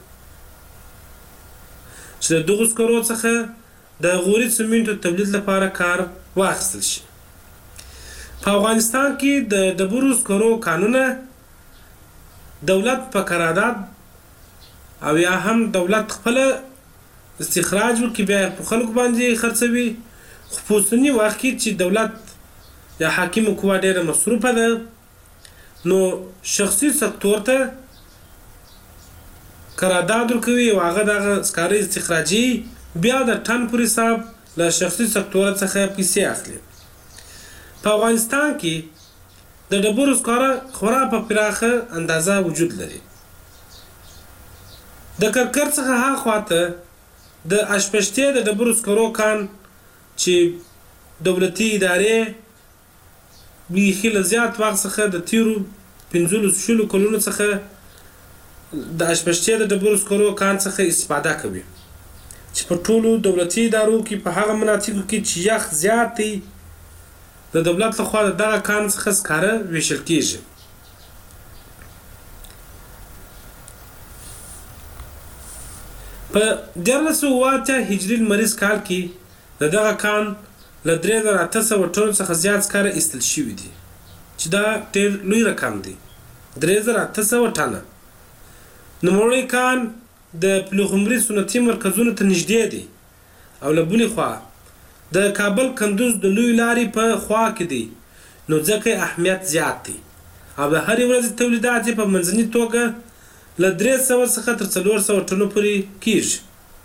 چې د دغو سکرو څخه د غوري سمنټو تولید لپاره کار واخیستل شي. په افغانستان کې د ډبرو سکرو کانونه دولت په قرارداد او یا هم دولت خپل استخراج وکړي، بیا په خلکو باندې خرڅوي. خو په اوسني وخت کې چې دولت یا حاکمه قوه ډېره مصروفه ده، نو شخصي سکتور ته قرارداد ورکوي او هغه دغه سکاره استخراجي، بیا د ټن پر حساب له شخصي سکتور څخه پیسې اخلي. په افغانستان کې د ډبرو سکاره خورا په پراخه اندازه وجود لري. د کرکر څخه هاخوا ته د اشپشتې د ډبرو سکرو کان چې دولتي ادارې بیخي له زیات وخت څخه د تیرو 15 کلونو څخه د اشپشتې د ډبرو سکرو کان څخه استفاده کوي، چې په ټولو دولتي ادارو کې په هغه مناطقو کې چې یخ زیات دی د دولت لخوا دغه کان څخه سکاره ویشل کیږي. په 1408 هجري لمریز کال کې دغه کان له 3800 ټنو څخه زیات سکاره ایستل شوي دي، چې دا ډېر لوی رقم دی. 3800 ټنه. نوموړی کان د پلخمري صنعتي مرکزونو ته نږدې دی او له بلې خوا د کابل کندوز د لوی لارې په خوا کې دی، نو ځکه اهمیت زیات دی او د هرې ورځې تولیدات په منځني توګه له 300 څخه تر 400 ټنو پورې کیږي.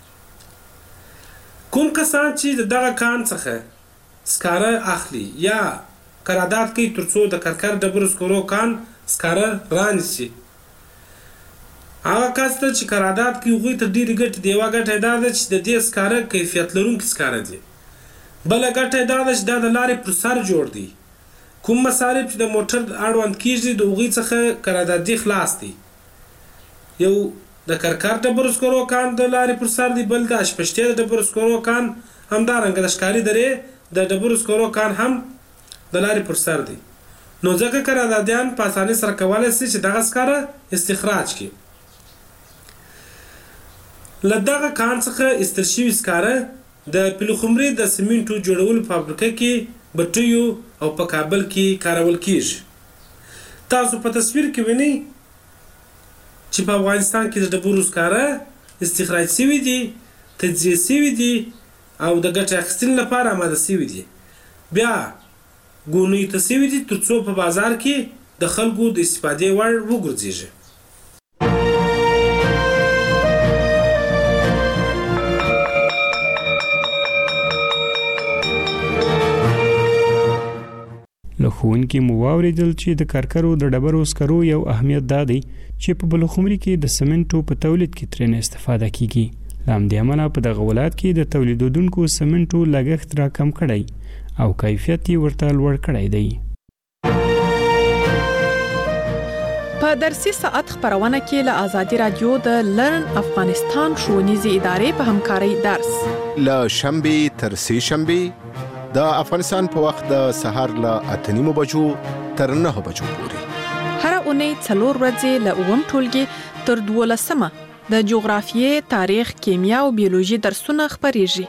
کوم کسان چې دغه کان څخه سکاره اخلي یا قرارداد کوي ترڅو د کرکر ډبرو سکرو کان سکاره رانیسي، هغه کس ته چې قرارداد کوي هغوی ته ډېرې ګټې دي. یوه ګټه یې دا ده چې د دې سکاره کیفیت لرونکي سکاره دي. بله ګټه یې دا ده چې دا د لارې پر سر جوړ دی. کوم مصارف چې د موټر اړوند کیږي د هغوی څخه قراردادي خلاص دي. یو د کرکر ډبرو سکرو کان د لارې پر سر دی، بل د اشپشتې د ډبرو سکرو کان همدارنګه د ښکاري درې د ډبرو سکرو کان هم د لارې پر سر دی. نو ځکه قراردادیان په اسانۍ سره کولی شي چې دغه سکاره استخراج کړي. له دغه کان څخه ایستل شوي سکاره د پلخمري د سمنټو جوړولو فابریکه کې بټیو او په کابل کې کارول کیږي. تاسو په تصویر کې وینئ چې په افغانستان کې د ډبرو سکاره استخراج شوي دي، تجزیه شوي دي او د ګټې اخیستنې لپاره آماده شوي دي، بیا ګونیو ته شوي دي ترڅو په بازار کې د خلکو د استفادې وړ وګرځېږي. له ښوونکي مو واورېدل چې د کرکرو د ډبرو سکرو یو اهمیت دا دی چې په بلخمري کې د سمنټو په تولید کې ترېنه استفاده کیږي. له همدې امله په دغه ولایت کې د تولیدونکو سمنټو لګښت راکم کړی او کیفیت یې ورته لوړ کړی دی. په درسي ساعت خبرونه کې له آزادي رادیو د لرن افغانستان ښوونیزې ادارې په همکارۍ درس له شنبې تر سې شنبې د افغانستان په وخت د سهار له 8:30 بجو تر 9 بجو پورې هر اونۍ 4 ورځې له 9 ټولګي تر 12 د جغرافیې، تاریخ، کیمیا او بیولوژي درسونه خبرېږي.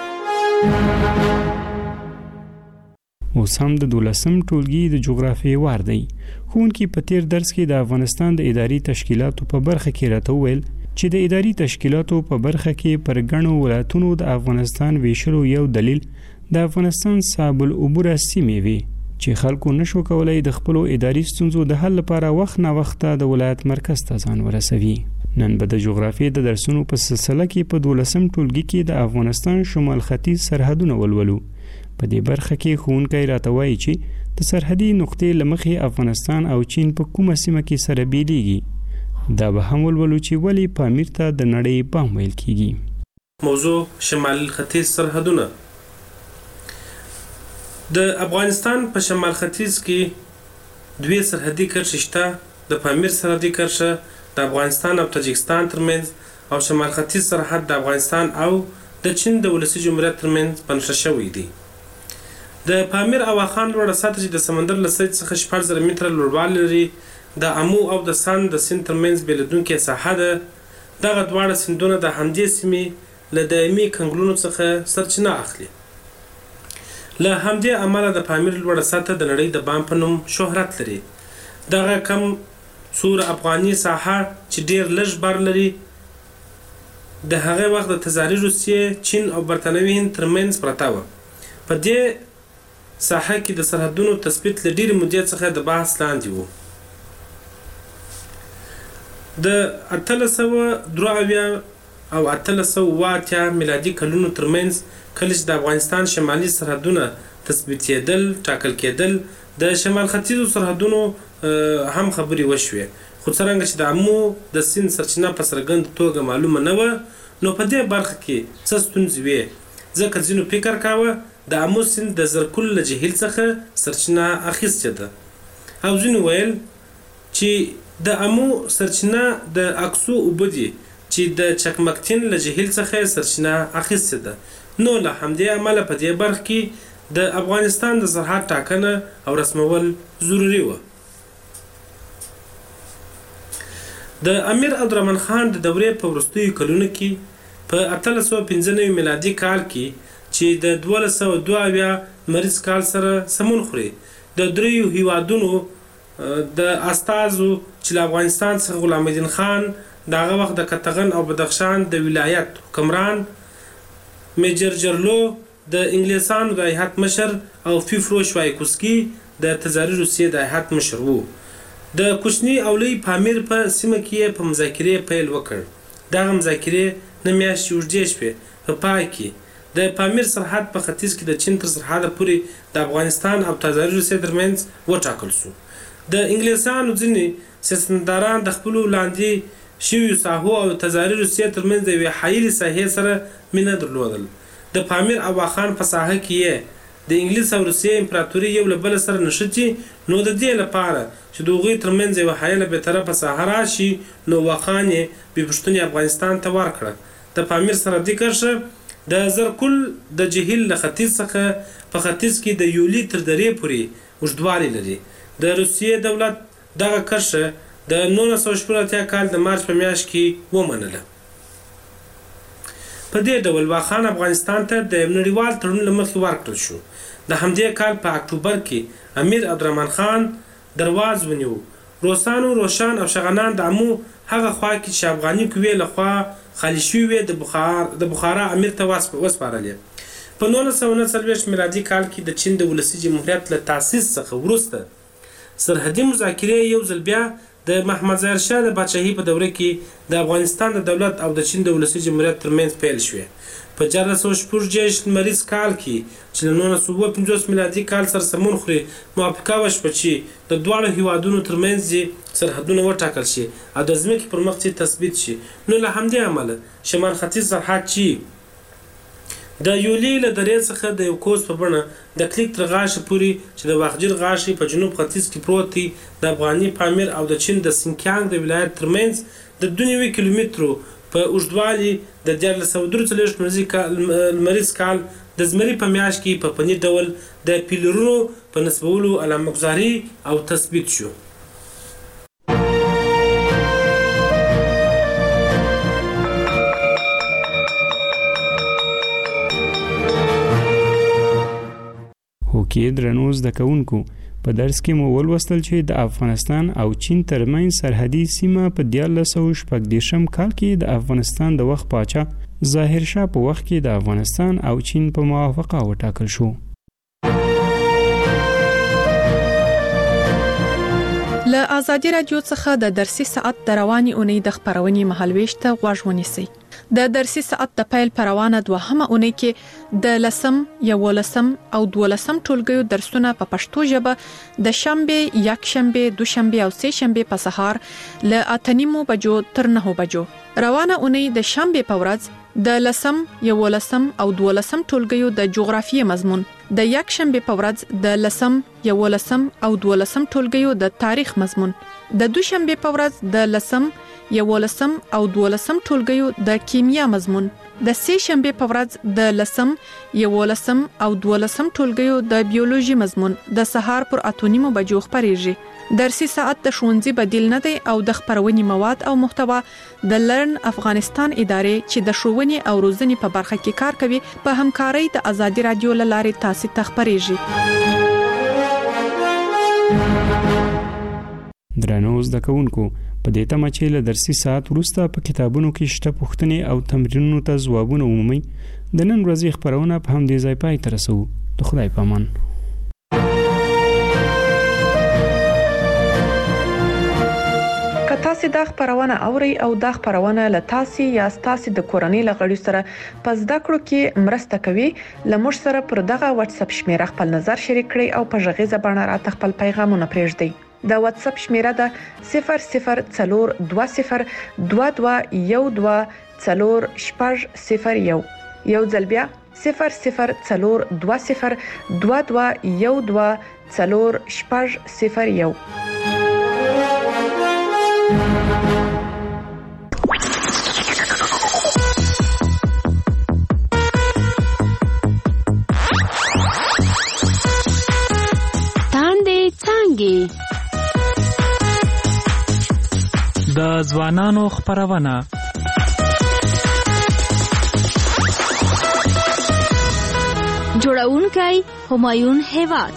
اوس هم د 12 ټولګي د جغرافیې وار دی. ښوونکي په تیر درس کې د افغانستان د اداري تشکیلاتو په برخه کې راته وویل چې د اداري تشکیلاتو په برخه کې پر ګڼو ولایتونو د افغانستان ویشلو یو دلیل د افغانستان صاحب العبوره سیمې وي چې خلکو نشو کولای د خپل اداري ستونزو د حل لپاره وخت نه وخت د ولایت مرکز ته ځان ورسوي. نن به د جغرافیې د درسونو په سلسله کې په 12م ټولګي کې د افغانستان شمال ختیځ سرحدونه ولولو. په دې برخه کې ښوونکی راته وایي چې د سرحدي نقطې له مخې افغانستان او چین په کومه سیمه کې سره بیلیږي. دا به هم ولولو چې ولې پامیر ته د نړۍ بام ویل کیږي. موضوع شمال ختیځ سرحدونه. د افغانستان په شمال ختیځ کې دوه سرحدي کرښې شته. د پامیر سرحدي کرښه د افغانستان او تاجکستان ترمنځ او شمال ختیځ سرحد د افغانستان او د چین د ولسي جمهوریت ترمنځ بنسټ شوی دی. د پامیر اواخان لوړه سطح چې د سمندر له سطحې څخه 4000 متره لوړوالی لري د امو او د سان د سیند ترمنځ بیلېدونکې ساحه ده. دغه دواړه سیندونه د همدې سیمې له دایمي کنګلونو څخه سرچینه اخلي. له همدې امله د پامیر لوړه سطح د نړۍ د بام په نوم شهرت لري. دغه کم سور افغاني ساحه چې ډیر لږ بر لري د هغه وخت د تزاري روسیې، چین او برتانوي هند ترمنځ پرته وه. په دې ساحه کې د سرحدونو تثبیت له ډیرې مودې څخه د بحث لاندې و. د 1873 او 1880 میلادي کلونو ترمنځ کله چې د افغانستان شمالي سرحدونه تثبیتېدل ټاکل کېدل د شمال ختیځو سرحدونو هم خبرې وشوې. خو څرنګه چې د امو د سیند سرچینه په څرګنده توګه معلومه نه وه نو په دې برخه کې څه ستونزې وې. ځکه ځینو فکر کاوه د امو سیند د زرکل له جهیل څخه سرچینه اخیستې ده او ځینو ویل چې د امو سرچینه د اکسو اوبه دي چې د چکمکتین له جهیل څخه سرچینه اخیستې ده. نو له همدې امله په دې برخه کې د افغانستان د سرحد ټاکنه او رسمول ضروري وه. د امیر عبدالرحمن خان د دورې په وروستیو کلونو کې په 1895 میلادي کال کې چې د 1202 مریض کال سره سمون خوري د دریو هیوادونو د استازو چې له افغانستان څخه غلام الدین خان دغه وخت د کتغن او بدخشان د ولایت حکمران، میجر جرلو د انګلیسانو د هیات مشر او فیفرو شوایکوسکي د تزاري روسیې د هیات مشر وو. د کوچني او لوی پامیر په سیمه کې په مذاکرې پیل وکړ. دغه مذاکرې نه میاشتې اوږدې شوې. په پای کې د پامیر سرحد په ختیځ کې د چین تر سرحده پورې د افغانستان او تزاري روسیې ترمنځ وټاکل شو. د انګلیسانو ځینې سیاستمداران د خپلو لاندې شویو ساحو او تزاري روسیې ترمنځ د یوې حایلې ساحې سره مینه درلودل. د پامیر اواخان په ساحه کې د انګلیس او روسیې امپراتوري یو له بل سره نښتي، نو د دې لپاره چې د هغوی ترمنځ یوه حایله بېطرفه ساحه راشي نو واخان یې بې پوښتنې افغانستان ته ورکړه. د پامیر سرحدي کرښه د زرکل د جهیل له ختیځ څخه په ختیځ کې د یولي تر درې پورې اوږدوالی لري. د روسیې دولت دغه کرښه د 1980 کال د مارچ په میاشت کې ومنله. په دې ډول واخان افغانستان ته د نړیوال تړون له مخې ورکړل شو. د همدې کال په اکتوبر کې امیر عبدالرحمن خان درواز ونیو. روسانو، روشان او شغنان د امو هغه خوا کې چې افغاني قوې لخوا خالي شوې د بخارا امیر ته وسپارلې. په 1939 میلادي کال کې د چین د ولسي جمهوریت له تاسیس څخه وروسته سرحدي مذاکرې یو ځل بیا د محمد ظاهر شاه د پاچاهۍ په دوره کې د افغانستان د دولت او د چین د ولسي جمهوریت ترمنځ پیل شوې. په 1466 لمریز کال کې چې له 1950 میلادي کال سره سمون خوري موافقه وشوه چې د دواړو هیوادونو ترمنځ سرحدونه وټاکل شي او د ځمکې پر مخ چې تثبیت شي. نو له همدې امله شمال ختیځ سرحد چې د یولي له درې څخه د یو کوس په بڼه د کلیک تر غاښه پورې چې د واخجیر غاښې په جنوب ختیځ کې پروت دی د افغاني پامیر او د چین د سینکیانګ د ولایت ترمنځ د 2 کیلومترو په اوږدوالي د 1443 لمریز کال د زمري په میاشت کې په فني ډول د پیلرونو په نسبولو علامه‌ګذاري او تثبیت شو. هوکې درنو زده کوونکو په درس کې مو ولوستل چې د افغانستان او چین ترمنځ سرحدي سیمه په 1914 کال کې د افغانستان د وخت پاچا ظاهر شاه په وخت کې د افغانستان او چین په موافقه وټاکل شو. له ازادي رادیو څخه د درسي ساعت د رواني اونۍ د خبرونې مهالويش ته غوږ ونیسئ. د درسي ساعت د پیل پروانه دوهمه اونۍ کې د لسم، یولسم او دولسم ټولګیو درسونه په پښتو ژبه د شنبه، یکشنبه، دوشنبه او سه شنبه په سهار له 8:30 بجو تر 9 بجو. روانه اونۍ د شنبه په ورځ د لسم، یولسم او دولسم ټولګیو د جغرافیې مضمون، د یکشنبه په ورځ د لسم، یولسم او دولسم ټولګیو د تاریخ مضمون، د دوشنبه په ورځ د لسم، یولسم او دولسم ټولګیو د کیمیا مضمون، د سه شنبه په ورځ د لسم، یولسم او دولسم ټولګیو د بیولوژي مضمون د سهار پر 8:30 بجو خبريږي. درسي ساعت د ښوونځي بدیل نه دی او د خبرونې مواد او محتوا د لرن افغانستان ادارې چې د ښوونې او روزنې په برخه کې کار کوي په همکارۍ د ازادي رادیو لارې تاسو ته خبريږي. درنو زده کوونکو، په دې تمه چې له درسي ساعت وروسته په کتابونو کې شته پوښتنې او تمرینونو ته ځوابونه ومومئ، د نن ورځې خبرونه په همدې ځای پای ته رسوو. د خدای په امان. تاسو دا خبرونه اوري او دا خبرونه له تاسو یا تاسو د کورنۍ لغړی سره پس دا کړو کې مرسته کوي. لمر سره پر دغه واتس اپ شمیره خپل نظر شریک کړئ او په ژغې زبانه راته خپل پیغامونه پرېږدئ. دا واتس اپ شمیره ده 002012124001. یو ځل بیا 002012124001. د ځوانانو خبرونه جوړونکي همایون هیواد.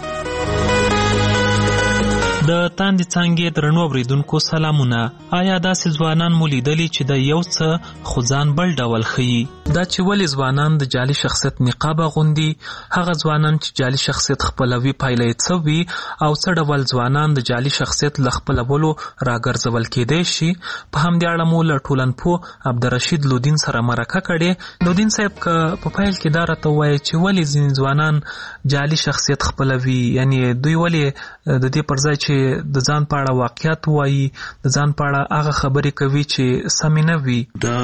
د تاندې څنګه درنو اوریدونکو سلامونه. آیا داسې ځوانان مو لیدلی چې د یو څه خو ځان بل ډول ښیي؟ دا چې ولې ځوانان د جعلي شخصیت نقاب اغوندي؟ هغه ځوانان چې جعلي شخصیت خپلوي پایله یې څه وي او څه ډول ځوانان د جعلي شخصیت له خپلولو راګرځول کېدای شي؟ په همدې اړه مو له ټولنپوه عبدالرشید لودین سره مرکه کړې. لودین صاحب که په پیل کې دا راته ووایي چې ولې ځینې ځوانان جعلي شخصیت خپلوي، یعنی دوی ولې د دې پر ځای چې د ځان په اړه واقعیت وایي، د ځان په اړه هغه خبرې کوي چې سمې نه وي؟ دا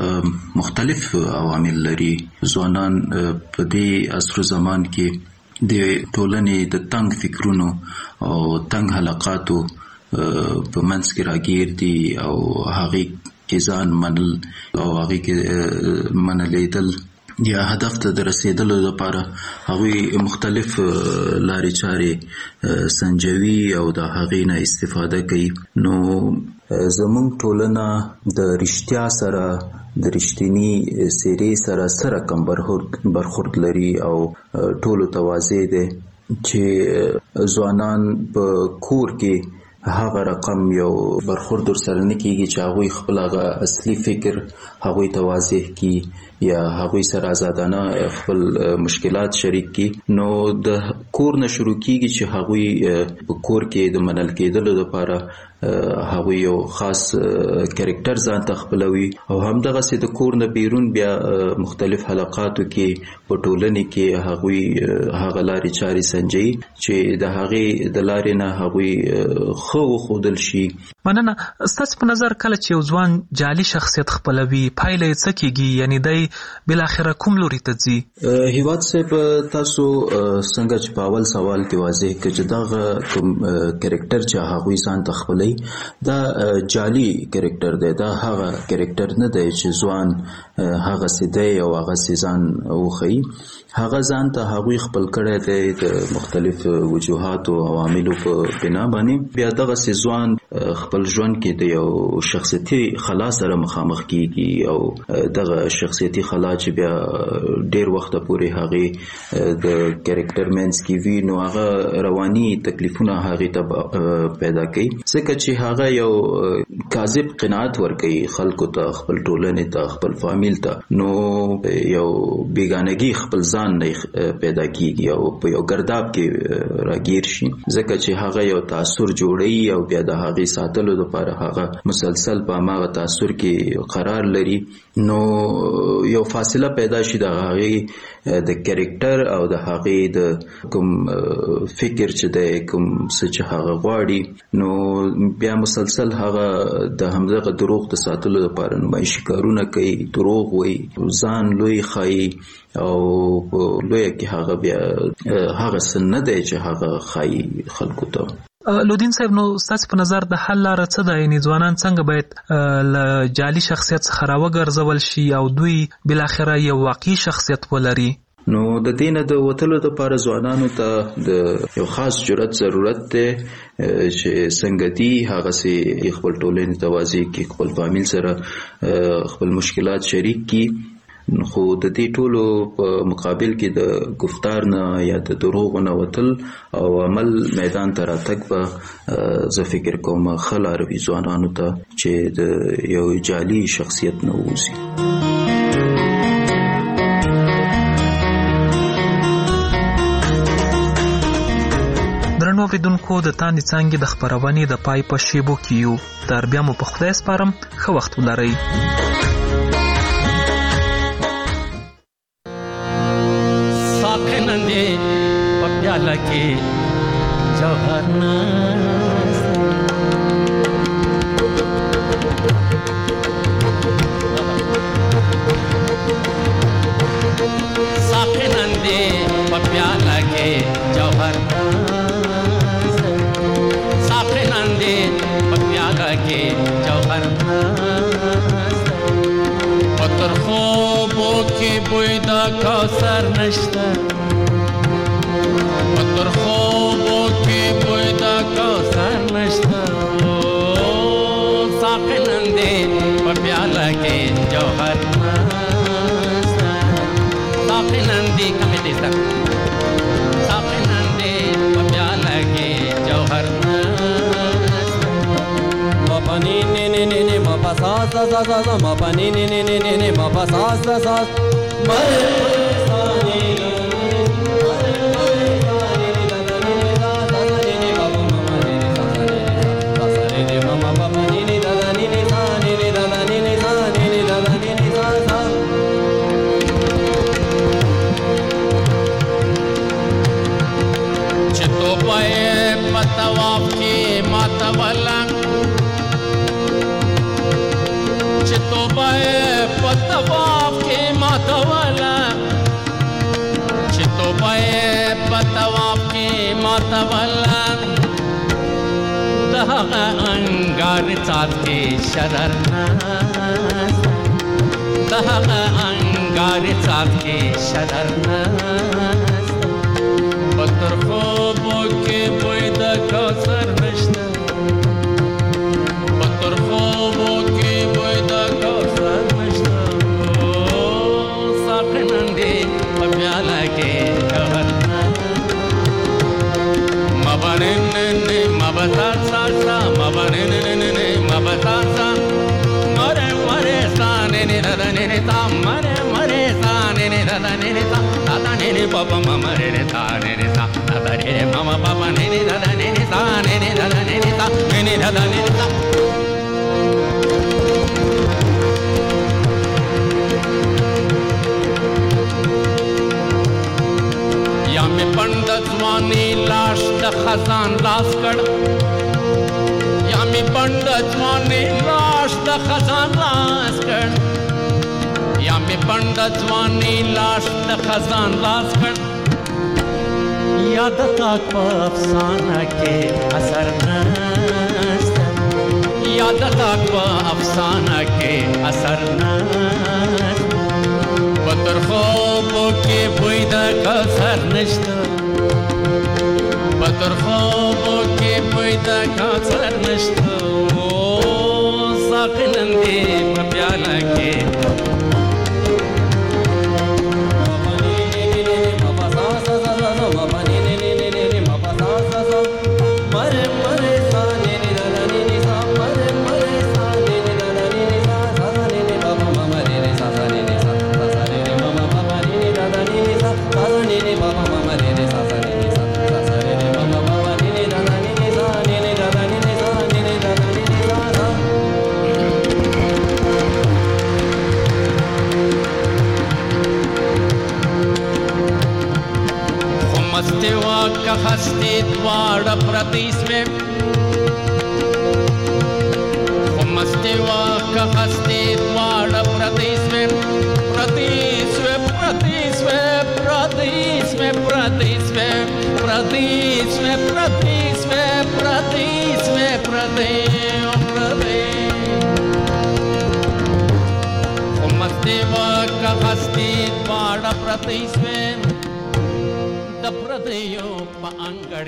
مختلف عوامل لري. ځوانان په دې عصر زمان کې د ټولنې د تنگ فکرونو او تنگ حلقاتو په منځ کې راګیر دي او هغه کې ځان منل او هغه کې منلیدل یا هدف ته د رسیدلو لپاره هغوی مختلف لارې چارې سنجوي او د هغې نه استفاده کوي. نو زموږ ټولنه د رښتیا سره د رښتینی څیرې سره کم برخورد لري او ټولو ته واضح دی چې ځوانان په کور کې هغه رقم یو برخورد سره نه کیږي چې هغوی خپل هغه اصلي فکر هغوی ته واضح کی یا هغوی سره آزادانه خپل مشکلات شریک کی. نو د کور نه شروع کیږي چې هغوی په کور کې د منل کېدلو لپاره هغوی یو خاص کریکټر ځان ته خپلوي او همدغسې د کور نه بیرون بیا مختلف حلقاتو کې په ټولنې کې هغوی هغه لارې چارې سنجوي چې د هغې د لارې نه هغوی ښه وښودل شي. مننه. ستاسو په نظر کله چې یو ځوان جعلي شخصیت خپلوي پایله یې څه کیږي؟ یعنی دی بالاخره کوم لوري ته ځي؟ هیواد صاحب تاسو څنګه چې په اول سوال کې واضح کړ چې دغه کوم کریکټر چې هغوی ځان ته خپلوي دا جعلي کریکټر دی، دا هغه کریکټر نه دی چې ځوان هغه سي دی او هغه سي ځان وښيي. هغه ځان ته هغوی خپل کړی دی د مختلف وجوهاتو او عواملو په بنا باندې. بیا دغه سي ځوان خپل ژوند کې د یو شخصیتي خلا سره مخامخ کیږي او دغه شخصیتي شخصیتي خلا چې بیا ډیر وخت پورې هغه د کریکټر مینس کې وی نو هغه رواني تکلیفونه هغه ته پیدا کوي ځکه چې هغه یو کاذب قناعت ورکوي خلکو ته خپل ټولنې ته خپل فامیل ته نو یو بیگانگی خپل ځان نه پیدا کیږي او په یو ګرداب کې راګیر شي ځکه چې هغه یو تاثر جوړي او بیا د هغه ساتلو لپاره هغه مسلسل په هغه تاثر کې قرار لري نو یو فاصله پیدا شي د هغه د کریکټر او د هغه د کوم فکر چې د کوم څه چې هغه غواړي نو بیا مسلسل هغه د همدغه دروغ د ساتلو لپاره نمایشي کارونه کوي دروغ وایي ځان لوی خای او لوی کې هغه بیا هغه سن نه دی چې هغه خای خلکو ته لودین صاحب نو ستاسو په نظر د حل لاره څه ده یعنی ځوانان څنګه باید له جعلي شخصیت څخه راوګرځول شي او دوی بل اخره یو واقعي شخصیت ولري نو د دینه د وتلو لپاره ځوانانو ته د یو خاص جرأت ضرورت دی چې څنګه دی هغه سي خپل ټولنې توازی کې خپل فامیل سره خپل مشکلات شریک کی خو د دې ټولو په مقابل کې د گفتار نه یا د دروغ نه وتل او عمل میدان ته راتګ به زه فکر کوم خلاره ځوانانو ته چې د یو جعلي شخصیت نه ووځي اوریدونکو د تاندې څانګې د خبرونې د پای په شیبو کې یو تر بیا مو په خدای سپارم ښه وخت ولرئ ساقي نندې په پیاله کې جوهر ساقي نندې په پیاله کې جوهر के जौहर पत्थर خوبو کې بوی دا کوثر نشته پتر خوبو کې بوی دا کوثر نشته ساقي نندې په پیاله کې جوهر نشته ساقي نندې کمه دې ساقي نندې په پیاله کې جوهر ni ni ni ni ni ma pa sa sa sa sa sa ma pa ni ni ni ni ni ni ma pa sa sa sa ma re sa ni ni chito pae patawap ki matawala چتوبه پتواب کې ماتولا چتوبه پتواب کې ماتولا دغه انګار څات کې شرر ناز دغه انګار څات کې شرر ناز پتر خوبو کې بوی د کوثر نشته پتر خوبو کې بوی د کوثر نشته ساقي نندې په پیاله کې جوهر مبنن مبتا سا مبنن مبتا سا مره مره سانه نه دنه تا مره مره سانه نه دنه تا تا نه بابا مره نه تا نه تا تا نه ماما بابا نه دنه تا نه دنه تا نه دنه تا پند ځواني لاش د خزان لاس کړ یا می پند ځواني لاش د خزان لاس کړ یا می پند ځواني لاش د خزان لاس کړ یاد تاک په افسانه کې اثر نشته یاد تاک په افسانه کې اثر نشته پتر خوبو کې بوی د کوثر نشته پتر خوبو کې بوی د کوثر نشته ساقي نندې په پیاله کې हस्ती द्वार प्रतिस्वे मस्ते वाक हस्ती द्वार प्रतिस्वे प्रतिस्वे प्रतिस्वे प्रतिस्वे प्रतिस्वे प्रतिस्वे प्रतिस्वे प्रतिस्वे प्रदे मस्ते वाक हस्ती द्वार प्रतिस्वे द प्रदयो पांगड़